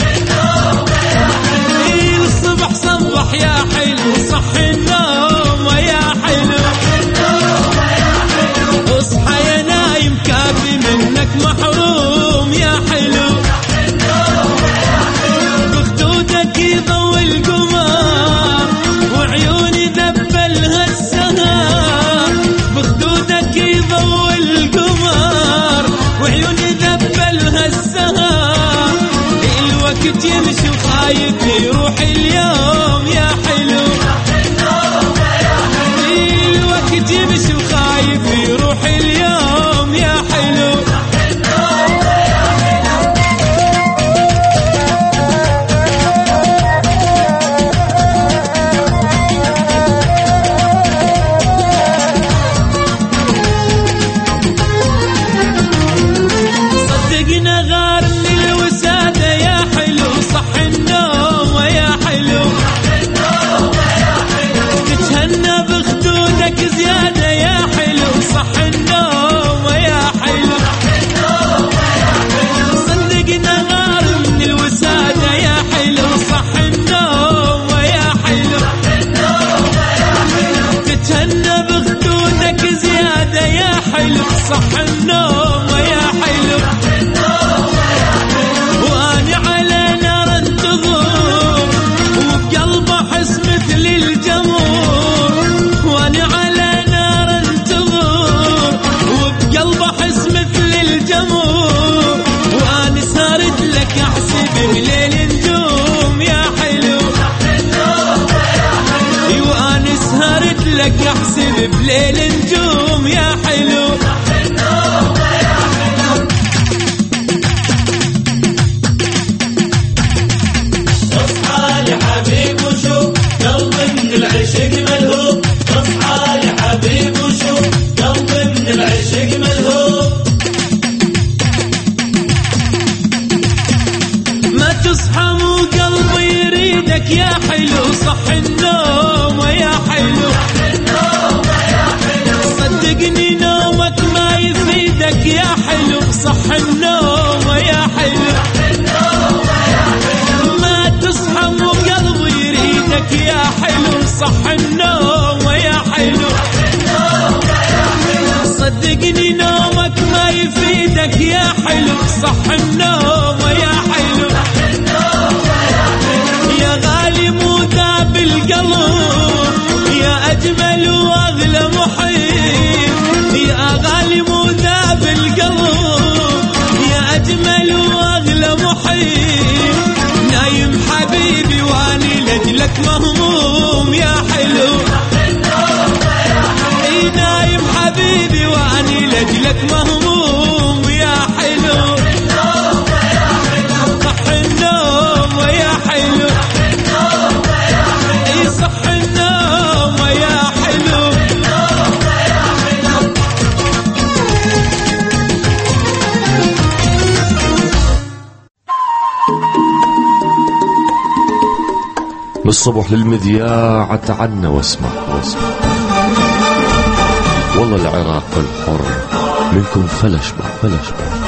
الصبح صبح يا حلو، صح النوم يا حلو، اصحى يا نايم كافي منك محروم يا حلو، بخدودك يضوي القمر وعيوني دبلها السهر، بخدودك يضوي القمر وعيوني دبلها السهر، الوقت يمشي وخايف يروح اليوم يا حلو، الوقت يمشي وخايف يروح اليوم يا حلو. زيادة يا حلو، صح النوم يا حلو، صدقنا غار من الوسادة يا حلو، صح النوم يا حلو، تتهنى بخدودك زيادة يا حلو، صح النوم يا حلو، وأنا على نار انتظر وبقلبه حس مثل الجمر، وأنا على قلبه حس مثل الجمر، وانا سارد لك احسب بليل نجوم يا حلو، وانا سهرت لك احسب بليل نجوم يا حلو. اصحى يا حبيب وشوف قلبي من العشق ملهوب، اصحى يا حبيب وشوف قلبي من العشق ملهوب، ما تصحى مو قلبي يريدك يا حلو، صح النوم يا حلو، صدقني نومك ما يفيدك يا حلو، صح النوم يا حلو، ما تصحى مو قلبي يريدك يا حلو، صح النوم يا حلو، صدقني نومك ما يفيدك يا حلو، صح النوم يا حلو، يا غالي مو ذاب القلب يا أجمل وأغلى محيط، يا غالي مو ذاب القلب يا أجمل وأغلى محيط، نايم حبيبي واني لجلك مهموم يا حلو، نايم حبيبي واني لجلك مهموم يا حلو، صح النوم يا حلو، اي صح النوم يا حلو.
بالصبح للمذياع اتعنى واسمع واسمع والله العراق الحر منكم فلش بح فلش بح.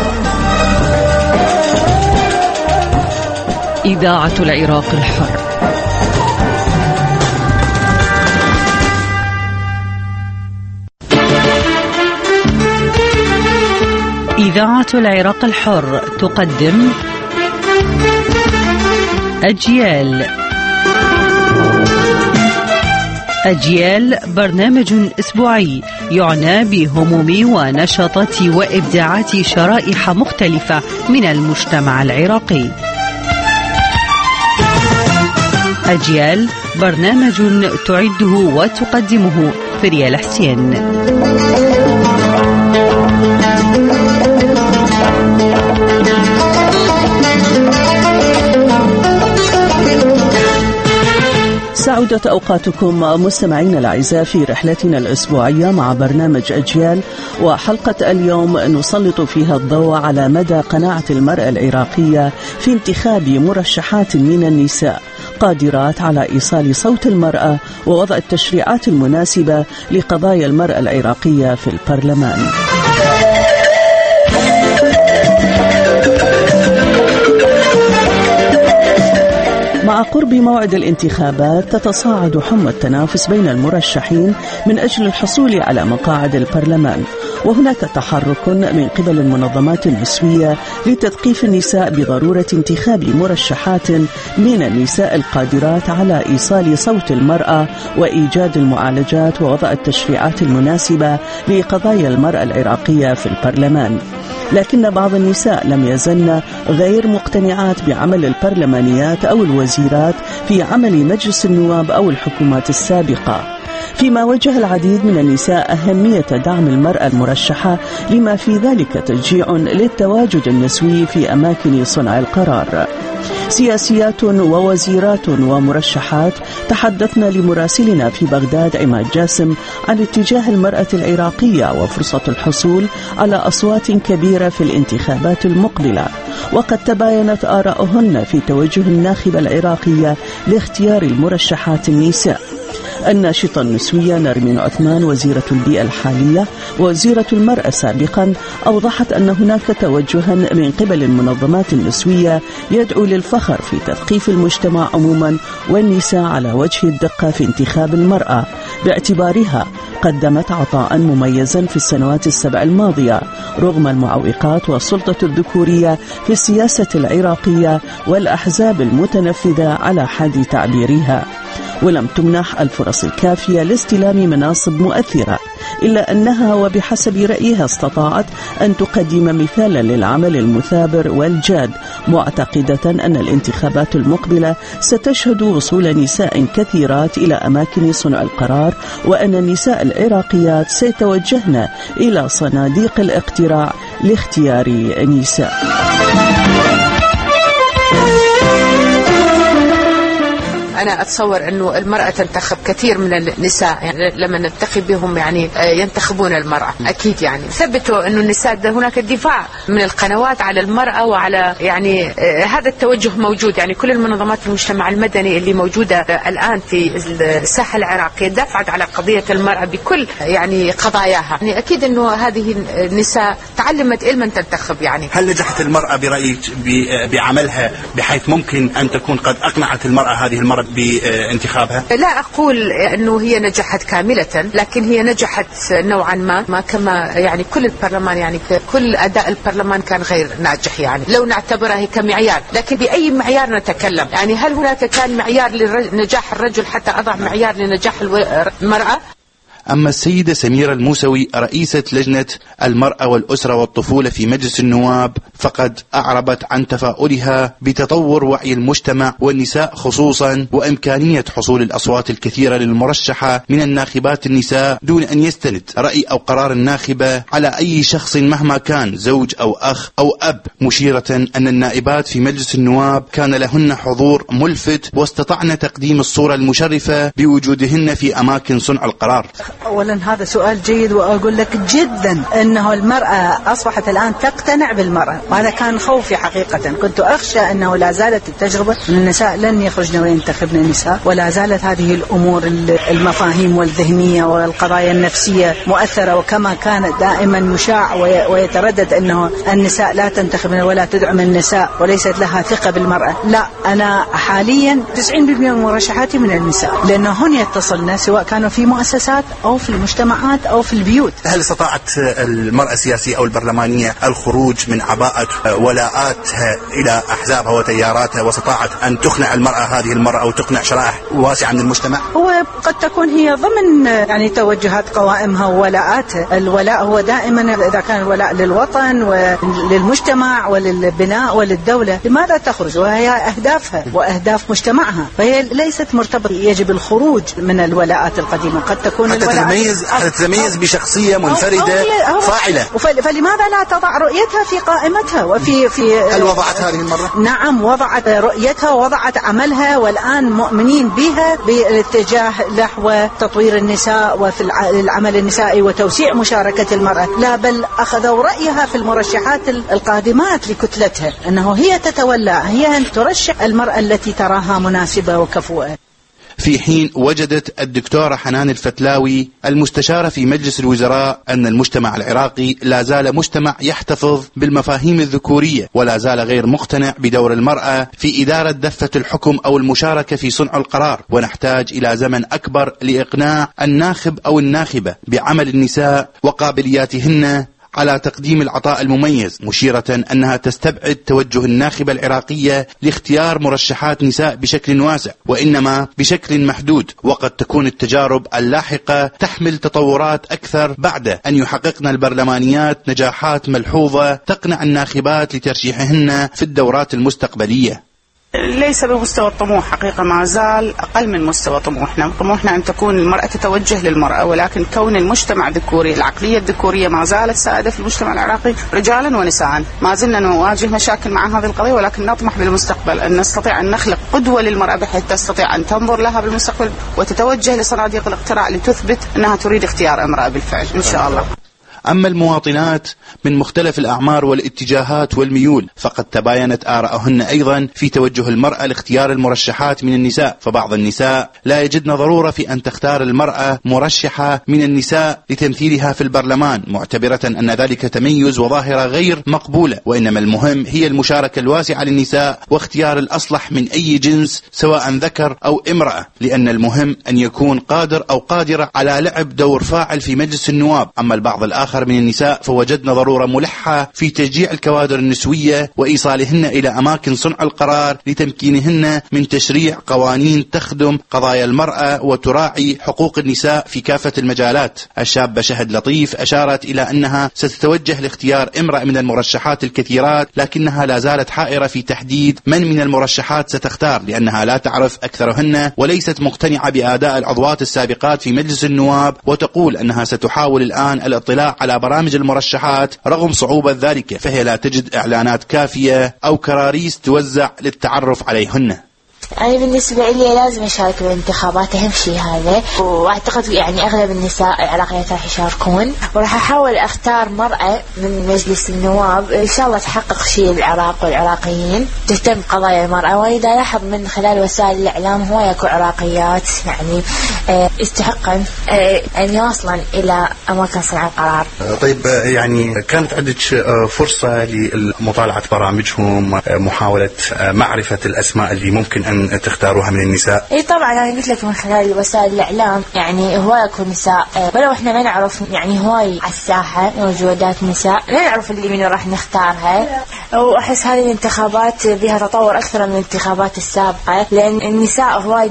إذاعة العراق الحر.
إذاعة العراق الحر تقدم أجيال. أجيال برنامج أسبوعي يعنى بهموم ونشاطات وإبداعات شرائح مختلفة من المجتمع العراقي. أجيال برنامج تعده وتقدمه فريال حسين.
سعدت أوقاتكم مستمعين الأعزاء في رحلتنا الأسبوعية مع برنامج أجيال، وحلقة اليوم نسلط فيها الضوء على مدى قناعة المرأة العراقية في انتخاب مرشحات من النساء قادرات على إيصال صوت المرأة ووضع التشريعات المناسبة لقضايا المرأة العراقية في البرلمان. مع قرب موعد الانتخابات تتصاعد حمى التنافس بين المرشحين من أجل الحصول على مقاعد البرلمان، وهناك تحرك من قبل المنظمات النسوية لتثقيف النساء بضرورة انتخاب مرشحات من النساء القادرات على إيصال صوت المرأة وإيجاد المعالجات ووضع التشريعات المناسبة لقضايا المرأة العراقية في البرلمان. لكن بعض النساء لم يزلن غير مقتنعات بعمل البرلمانيات أو الوزيرات في عمل مجلس النواب أو الحكومات السابقة، فيما وجه العديد من النساء أهمية دعم المرأة المرشحة لما في ذلك تشجيع للتواجد النسوي في أماكن صنع القرار. سياسيات ووزيرات ومرشحات تحدثنا لمراسلنا في بغداد عماد جاسم عن اتجاه المرأة العراقية وفرصة الحصول على أصوات كبيرة في الانتخابات المقبلة، وقد تباينت آراؤهن في توجه الناخبة العراقية لاختيار المرشحات النساء. الناشطة النسوية نرمين عثمان وزيرة البيئة الحالية ووزيرة المرأة سابقا أوضحت أن هناك توجها من قبل المنظمات النسوية يدعو للفخر في تثقيف المجتمع عموما والنساء على وجه الدقة في انتخاب المرأة، باعتبارها قدمت عطاء مميزا في السنوات السبع الماضية رغم المعوقات والسلطة الذكورية في السياسة العراقية والأحزاب المتنفذة على حد تعبيرها، ولم تمنح الفرص الكافية لاستلام مناصب مؤثرة، إلا أنها وبحسب رأيها استطاعت أن تقدم مثالا للعمل المثابر والجاد، معتقدة أن الانتخابات المقبلة ستشهد وصول نساء كثيرات إلى أماكن صنع القرار، وأن النساء العراقيات سيتوجهن إلى صناديق الاقتراع لاختيار نساء.
أنا أتصور أنه المرأة تنتخب كثير من النساء، يعني لما نلتقي بهم يعني ينتخبون المرأة أكيد، يعني ثبتوا أنه النساء هناك دفاع من القنوات على المرأة وعلى يعني هذا التوجه موجود، يعني كل المنظمات المجتمع المدني اللي موجودة الآن في الساحة العراقية دافعت على قضية المرأة بكل يعني قضاياها، يعني أكيد أنه هذه النساء تعلمت علما تنتخب. يعني
هل نجحت المرأة برأيك بعملها بحيث ممكن أن تكون قد أقنعت المرأة هذه المرأة بانتخابها؟
لا أقول أنه هي نجحت كاملة، لكن هي نجحت نوعا ما، ما كما يعني كل البرلمان، يعني كل أداء البرلمان كان غير ناجح، يعني لو نعتبرها هي كمعيار، لكن بأي معيار نتكلم؟ يعني هل هناك كان معيار لنجاح الرجل حتى أضع معيار لنجاح المرأة؟
أما السيدة سميرة الموسوي رئيسة لجنة المرأة والأسرة والطفولة في مجلس النواب فقد أعربت عن تفاؤلها بتطور وعي المجتمع والنساء خصوصا، وإمكانية حصول الأصوات الكثيرة للمرشحة من الناخبات النساء دون أن يستند رأي أو قرار الناخبة على أي شخص مهما كان زوج أو أخ أو أب، مشيرة أن النائبات في مجلس النواب كان لهن حضور ملفت واستطعن تقديم الصورة المشرفة بوجودهن في أماكن صنع القرار.
أولا هذا سؤال جيد، وأقول لك جدا أنه المرأة أصبحت الآن تقتنع بالمرأة وهذا كان خوفي حقيقة. كنت أخشى أنه لا زالت التجربة من النساء لن يخرجن وينتخبن النساء، ولا زالت هذه الأمور المفاهيم والذهنية والقضايا النفسية مؤثرة، وكما كان دائما يشاع ويتردد أنه النساء لا تنتخبن ولا تدعم النساء وليست لها ثقة بالمرأة. لا، أنا حاليا تسعين بالمئة من مرشحاتي من النساء، لأنهن يتصلن سواء كانوا في مؤسسات أو في المجتمعات أو في البيوت.
هل استطاعت المرأة السياسية أو البرلمانية الخروج من عباءة ولاءاتها إلى أحزابها وتياراتها، واستطاعت أن تقنع المرأة هذه المرأة أو تقنع شرائح واسعة من المجتمع؟
هو قد تكون هي ضمن يعني توجهات قوائمها وولاءاتها. الولاء هو دائما إذا كان الولاء للوطن وللمجتمع وللبناء وللدولة، لماذا تخرج وهي أهدافها وأهداف مجتمعها؟ فهي ليست مرتبطة يجب الخروج من الولاءات القديمة. قد تكون
حتى تتميز حتى تتميز بشخصية منفردة أو أو فاعلة.
فلماذا لا تضع رؤيتها في قائمتها وفي في
هل وضعت هذه المرة؟
نعم، وضعت رؤيتها ووضعت عملها، والآن مؤمنين بها بالاتجاه نحو تطوير النساء وفي العمل النسائي وتوسيع مشاركة المرأة. لا، بل أخذوا رأيها في المرشحات القادمات لكتلتها أنه هي تتولى، هي أن ترشح المرأة التي تراها مناسبة وكفؤة.
في حين وجدت الدكتورة حنان الفتلاوي المستشارة في مجلس الوزراء أن المجتمع العراقي لا زال مجتمع يحتفظ بالمفاهيم الذكورية، ولا زال غير مقتنع بدور المرأة في إدارة دفة الحكم أو المشاركة في صنع القرار، ونحتاج إلى زمن أكبر لإقناع الناخب أو الناخبة بعمل النساء وقابلياتهن على تقديم العطاء المميز، مشيرة أنها تستبعد توجه الناخبة العراقية لاختيار مرشحات نساء بشكل واسع، وإنما بشكل محدود، وقد تكون التجارب اللاحقة تحمل تطورات أكثر بعد أن يحققن البرلمانيات نجاحات ملحوظة تقنع الناخبات لترشيحهن في الدورات المستقبلية.
ليس بمستوى الطموح، حقيقة ما زال أقل من مستوى طموحنا. طموحنا أن تكون المرأة تتوجه للمرأة، ولكن كون المجتمع ذكوري، العقلية الذكورية ما زالت سائدة في المجتمع العراقي رجالا ونساء. ما زلنا نواجه مشاكل مع هذه القضية، ولكن نطمح بالمستقبل أن نستطيع أن نخلق قدوة للمرأة بحيث تستطيع أن تنظر لها بالمستقبل وتتوجه لصناديق الاقتراع لتثبت أنها تريد اختيار امرأة بالفعل إن شاء الله.
أما المواطنات من مختلف الأعمار والاتجاهات والميول فقد تباينت آراءهن أيضا في توجه المرأة لاختيار المرشحات من النساء، فبعض النساء لا يجدن ضرورة في أن تختار المرأة مرشحة من النساء لتمثيلها في البرلمان، معتبرة أن ذلك تميز وظاهرة غير مقبولة، وإنما المهم هي المشاركة الواسعة للنساء واختيار الأصلح من أي جنس سواء ذكر أو امرأة، لأن المهم أن يكون قادر أو قادرة على لعب دور فاعل في مجلس النواب. أما البعض الآخر من النساء فوجدنا ضرورة ملحة في تشجيع الكوادر النسوية وإيصالهن إلى أماكن صنع القرار لتمكينهن من تشريع قوانين تخدم قضايا المرأة وتراعي حقوق النساء في كافة المجالات. الشابة شهد لطيف أشارت إلى أنها ستتوجه لاختيار امرأة من المرشحات الكثيرات، لكنها لا زالت حائرة في تحديد من من المرشحات ستختار، لأنها لا تعرف أكثرهن وليست مقتنعة بأداء العضوات السابقات في مجلس النواب، وتقول أنها ستحاول الآن الاطلاع على برامج المرشحات رغم صعوبة ذلك، فهي لا تجد إعلانات كافية أو كراريس توزع للتعرف عليهن.
أنا بالنسبة لي لازم أشارك بالانتخابات، أهم شيء هذا، وأعتقد يعني أغلب النساء العراقيات راح يشاركون، وراح أحاول أختار مرأة من مجلس النواب إن شاء الله تحقق شيء العراق والعراقيين، تهتم بقضايا المرأة. وإذا لاحظ من خلال وسائل الإعلام هو يكو عراقيات يعني يستحقن أن يوصلن إلى أماكن صنع القرار.
طيب، يعني كانت عندك فرصة لمطالعة برامجهم، محاولة معرفة الأسماء اللي ممكن أن تختاروها من النساء؟
اي طبعا، انا قلت لك من خلال وسائل الاعلام يعني هواي يكون نساء، ولو احنا ما نعرف يعني هواي على الساحه موجودات نساء، لا نعرف اللي من راح نختارها. واحس هذه الانتخابات بها تطور اكثر من الانتخابات السابقه، لان النساء هواي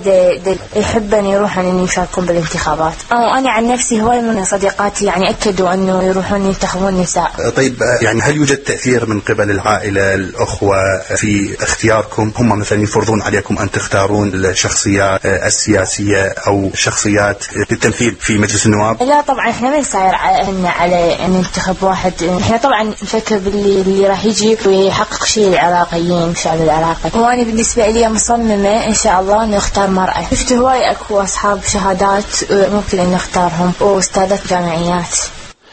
يحبن يروحون ان يشاركون بالانتخابات. او انا عن نفسي هواي من صديقاتي يعني اكدوا انه يروحون ينتخبون نساء.
طيب، يعني هل يوجد تاثير من قبل العائله، الاخوه في اختياركم؟ هم مثلا يفرضون عليكم أن تختارون الشخصيات السياسية أو شخصيات للتمثيل في مجلس النواب؟
لا طبعا، إحنا ما نساير على على أن ننتخب واحد، إحنا طبعا نفكر باللي اللي راح يجي ويحقق شيء العراقيين، الشعب العراقي. وأنا بالنسبة لي مصممة إن شاء الله أن أختار مرأة. شفت هواي أكو أصحاب شهادات ممكن أن نختارهم، وأستاذات جامعيات.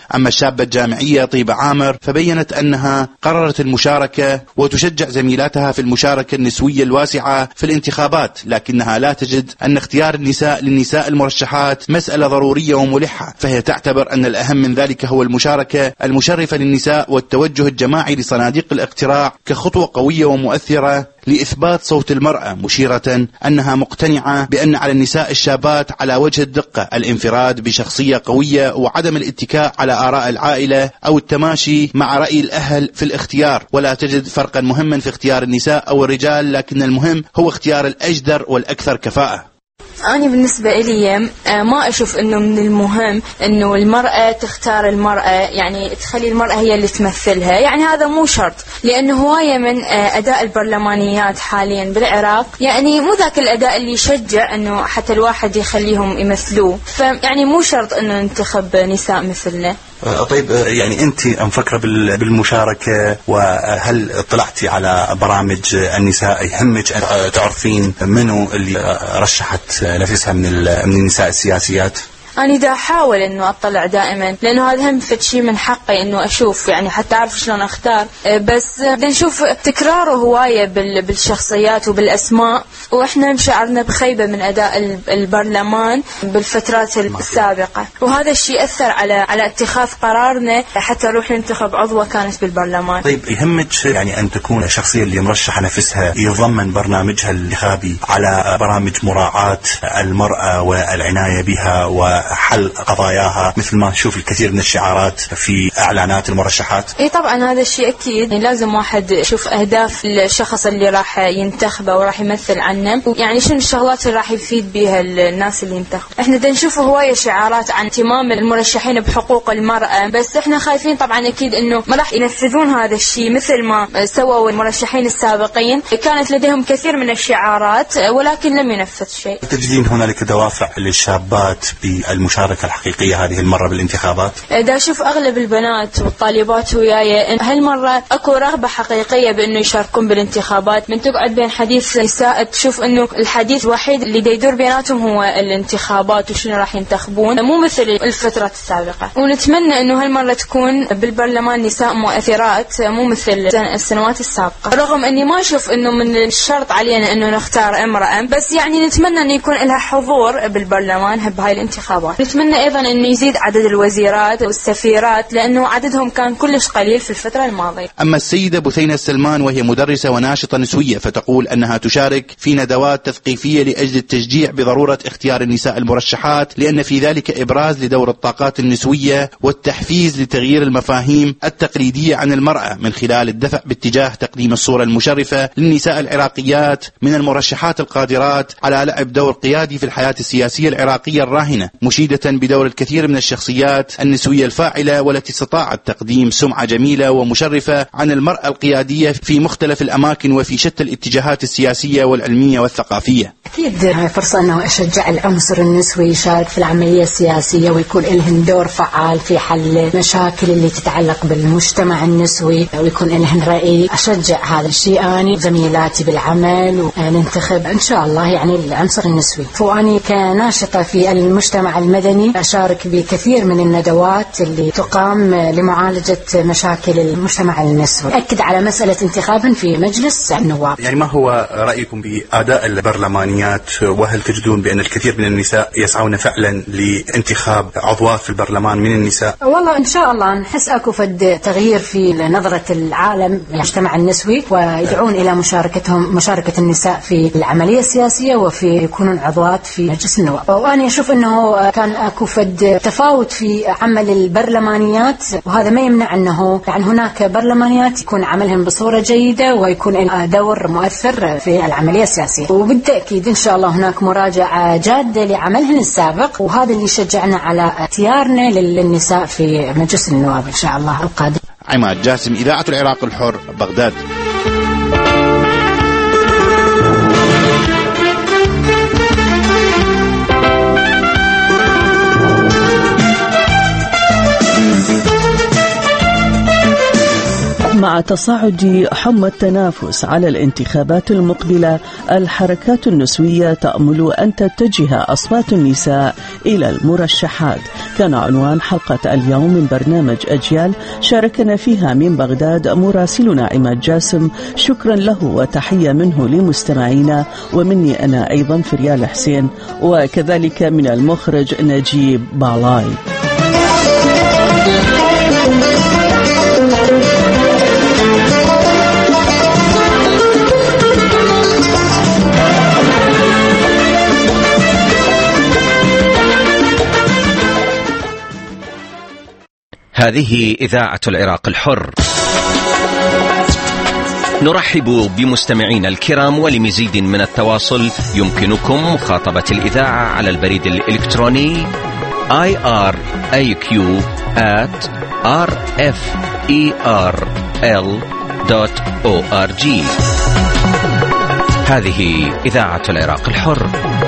أما الشابة الجامعية طيبة عامر فبينت أنها قررت المشاركة وتشجع زميلاتها في المشاركة النسوية الواسعة في الانتخابات، لكنها لا تجد أن اختيار النساء للنساء المرشحات مسألة ضرورية وملحة، فهي تعتبر أن الأهم من ذلك هو المشاركة المشرفة للنساء والتوجه الجماعي لصناديق الاقتراع كخطوة قوية ومؤثرة لإثبات صوت المرأة، مشيرة أنها مقتنعة بأن على النساء الشابات على وجه الدقة الانفراد بشخصية قوية وعدم الاتكاء على آراء العائلة أو التماشي مع رأي الأهل في الاختيار، ولا تجد فرقا مهما في اختيار النساء أو الرجال، لكن المهم هو اختيار الأجدر والأكثر كفاءة.
أنا بالنسبة إلي ما أشوف إنه من المهم إنه المرأة تختار المرأة، يعني تخلي المرأة هي اللي تمثلها، يعني هذا مو شرط، لأنه هواية من أداء البرلمانيات حاليا بالعراق يعني مو ذاك الأداء اللي يشجع إنه حتى الواحد يخليهم يمثلوه، فيعني مو شرط إنه ننتخب نساء مثلنا.
طيب يعني أنت مفكرة بالمشاركة، وهل اطلعتي على برامج النساء؟ يهمك تعرفين منو اللي رشحت نفسها من من النساء السياسيات؟
أنا دا أحاول إنه أطلع دائما، لأنه هذا هم فد شيء من حقي إنه أشوف، يعني حتى أعرف شلون أختار، بس بدنا نشوف تكراره هواية بالشخصيات وبالأسماء، وإحنا مشعرنا بخيبة من أداء البرلمان بالفترات السابقة، وهذا الشيء أثر على على اتخاذ قرارنا حتى نروح ننتخب عضوة كانت بالبرلمان.
طيب يهمك يعني أن تكون الشخصية اللي مرشحة نفسها يضمن برنامجها الانتخابي على برامج مراعاة المرأة والعناية بها و حل قضاياها، مثل ما نشوف الكثير من الشعارات في اعلانات المرشحات؟
اي طبعا هذا الشيء اكيد، يعني لازم واحد يشوف اهداف الشخص اللي راح ينتخبه وراح يمثل عنه، يعني شنو الشغلات اللي راح يفيد بها الناس اللي ينتخب. احنا بدنا نشوف هوايه شعارات عن اهتمام المرشحين بحقوق المراه، بس احنا خايفين طبعا اكيد انه ما راح ينفذون هذا الشيء مثل ما سووا المرشحين السابقين، كانت لديهم كثير من الشعارات ولكن لم ينفذ شيء.
تجدين هنالك دوافع للشابات المشاركة الحقيقية هذه المرة بالانتخابات؟
دا أشوف أغلب البنات والطالبات وياي هالمرة أكو رغبة حقيقية بأنه يشاركون بالانتخابات، من تقعد بين حديث نساء تشوف أنه الحديث الوحيد اللي دا يدور بيناتهم هو الانتخابات وشنو راح ينتخبون، مو مثل الفترة السابقة. ونتمنى أنه هالمرة تكون بالبرلمان نساء مؤثرات مو مثل السنوات السابقة، رغم أني ما أشوف أنه من الشرط علينا أنه نختار امرأة، بس يعني نتمنى أنه يكون لها حضور بالبرلمان بهاي الانتخابات. نتمنى أيضا أنه يزيد عدد الوزيرات والسفيرات، لأنه عددهم كان كلش قليل في الفترة الماضية.
أما السيدة بثينة السلمان وهي مدرسة وناشطة نسوية، فتقول أنها تشارك في ندوات تثقيفية لأجل التشجيع بضرورة اختيار النساء المرشحات، لأن في ذلك إبراز لدور الطاقات النسوية والتحفيز لتغيير المفاهيم التقليدية عن المرأة من خلال الدفع باتجاه تقديم الصورة المشرفة للنساء العراقيات من المرشحات القادرات على لعب دور قيادي في الحياة السياسية العراقية الراهنة، مشيدة بدور الكثير من الشخصيات النسوية الفاعلة والتي استطاعت تقديم سمعة جميلة ومشرفة عن المرأة القيادية في مختلف الأماكن وفي شتى الاتجاهات السياسية والعلمية والثقافية.
أكيد هاي فرصة أنه أشجع العنصر النسوي يشارك في العملية السياسية ويكون لهم دور فعال في حل مشاكل اللي تتعلق بالمجتمع النسوي، ويكون لهم رأي. أشجع هذا الشيء أنا وزميلاتي بالعمل، وننتخب إن شاء الله يعني العنصر النسوي. وأني كناشطة في المجتمع المدني أشارك بكثير من الندوات اللي تقام لمعالجة مشاكل المجتمع النسوي، أكد على مسألة انتخاب في مجلس النواب.
يعني ما هو رأيكم بأداء البرلمانيات، وهل تجدون بأن الكثير من النساء يسعون فعلا لانتخاب عضوات في البرلمان من النساء؟
والله إن شاء الله نحس أكو فد تغيير في نظرة العالم المجتمع النسوي، ويدعون إلى مشاركتهم مشاركة النساء في العملية السياسية وفي يكونون عضوات في مجلس النواب. وأنا أشوف أنه كان أكو فد تفاوت في عمل البرلمانيات، وهذا ما يمنع أنه يعني هناك برلمانيات يكون عملهم بصورة جيدة ويكون دور مؤثر في العملية السياسية. وبالتأكيد إن شاء الله هناك مراجعة جادة لعملهم السابق، وهذا اللي يشجعنا على اختيارنا للنساء في مجلس النواب إن شاء الله القادم.
عماد جاسم، إذاعة العراق الحر، بغداد.
مع تصاعد حمى التنافس على الانتخابات المقبلة، الحركات النسوية تأمل أن تتجه أصوات النساء إلى المرشحات. كان عنوان حلقة اليوم من برنامج أجيال، شاركنا فيها من بغداد مراسلنا عماد جاسم، شكرا له وتحية منه لمستمعينا، ومني أنا أيضا فريال حسين، وكذلك من المخرج نجيب بالاي.
هذه إذاعة العراق الحر. نرحب بمستمعينا الكرام، ولمزيد من التواصل يمكنكم مخاطبة الإذاعة على البريد الإلكتروني آي آر إيه كيو آت آر إف إي آر إل دوت أو آر جي. هذه إذاعة العراق الحر.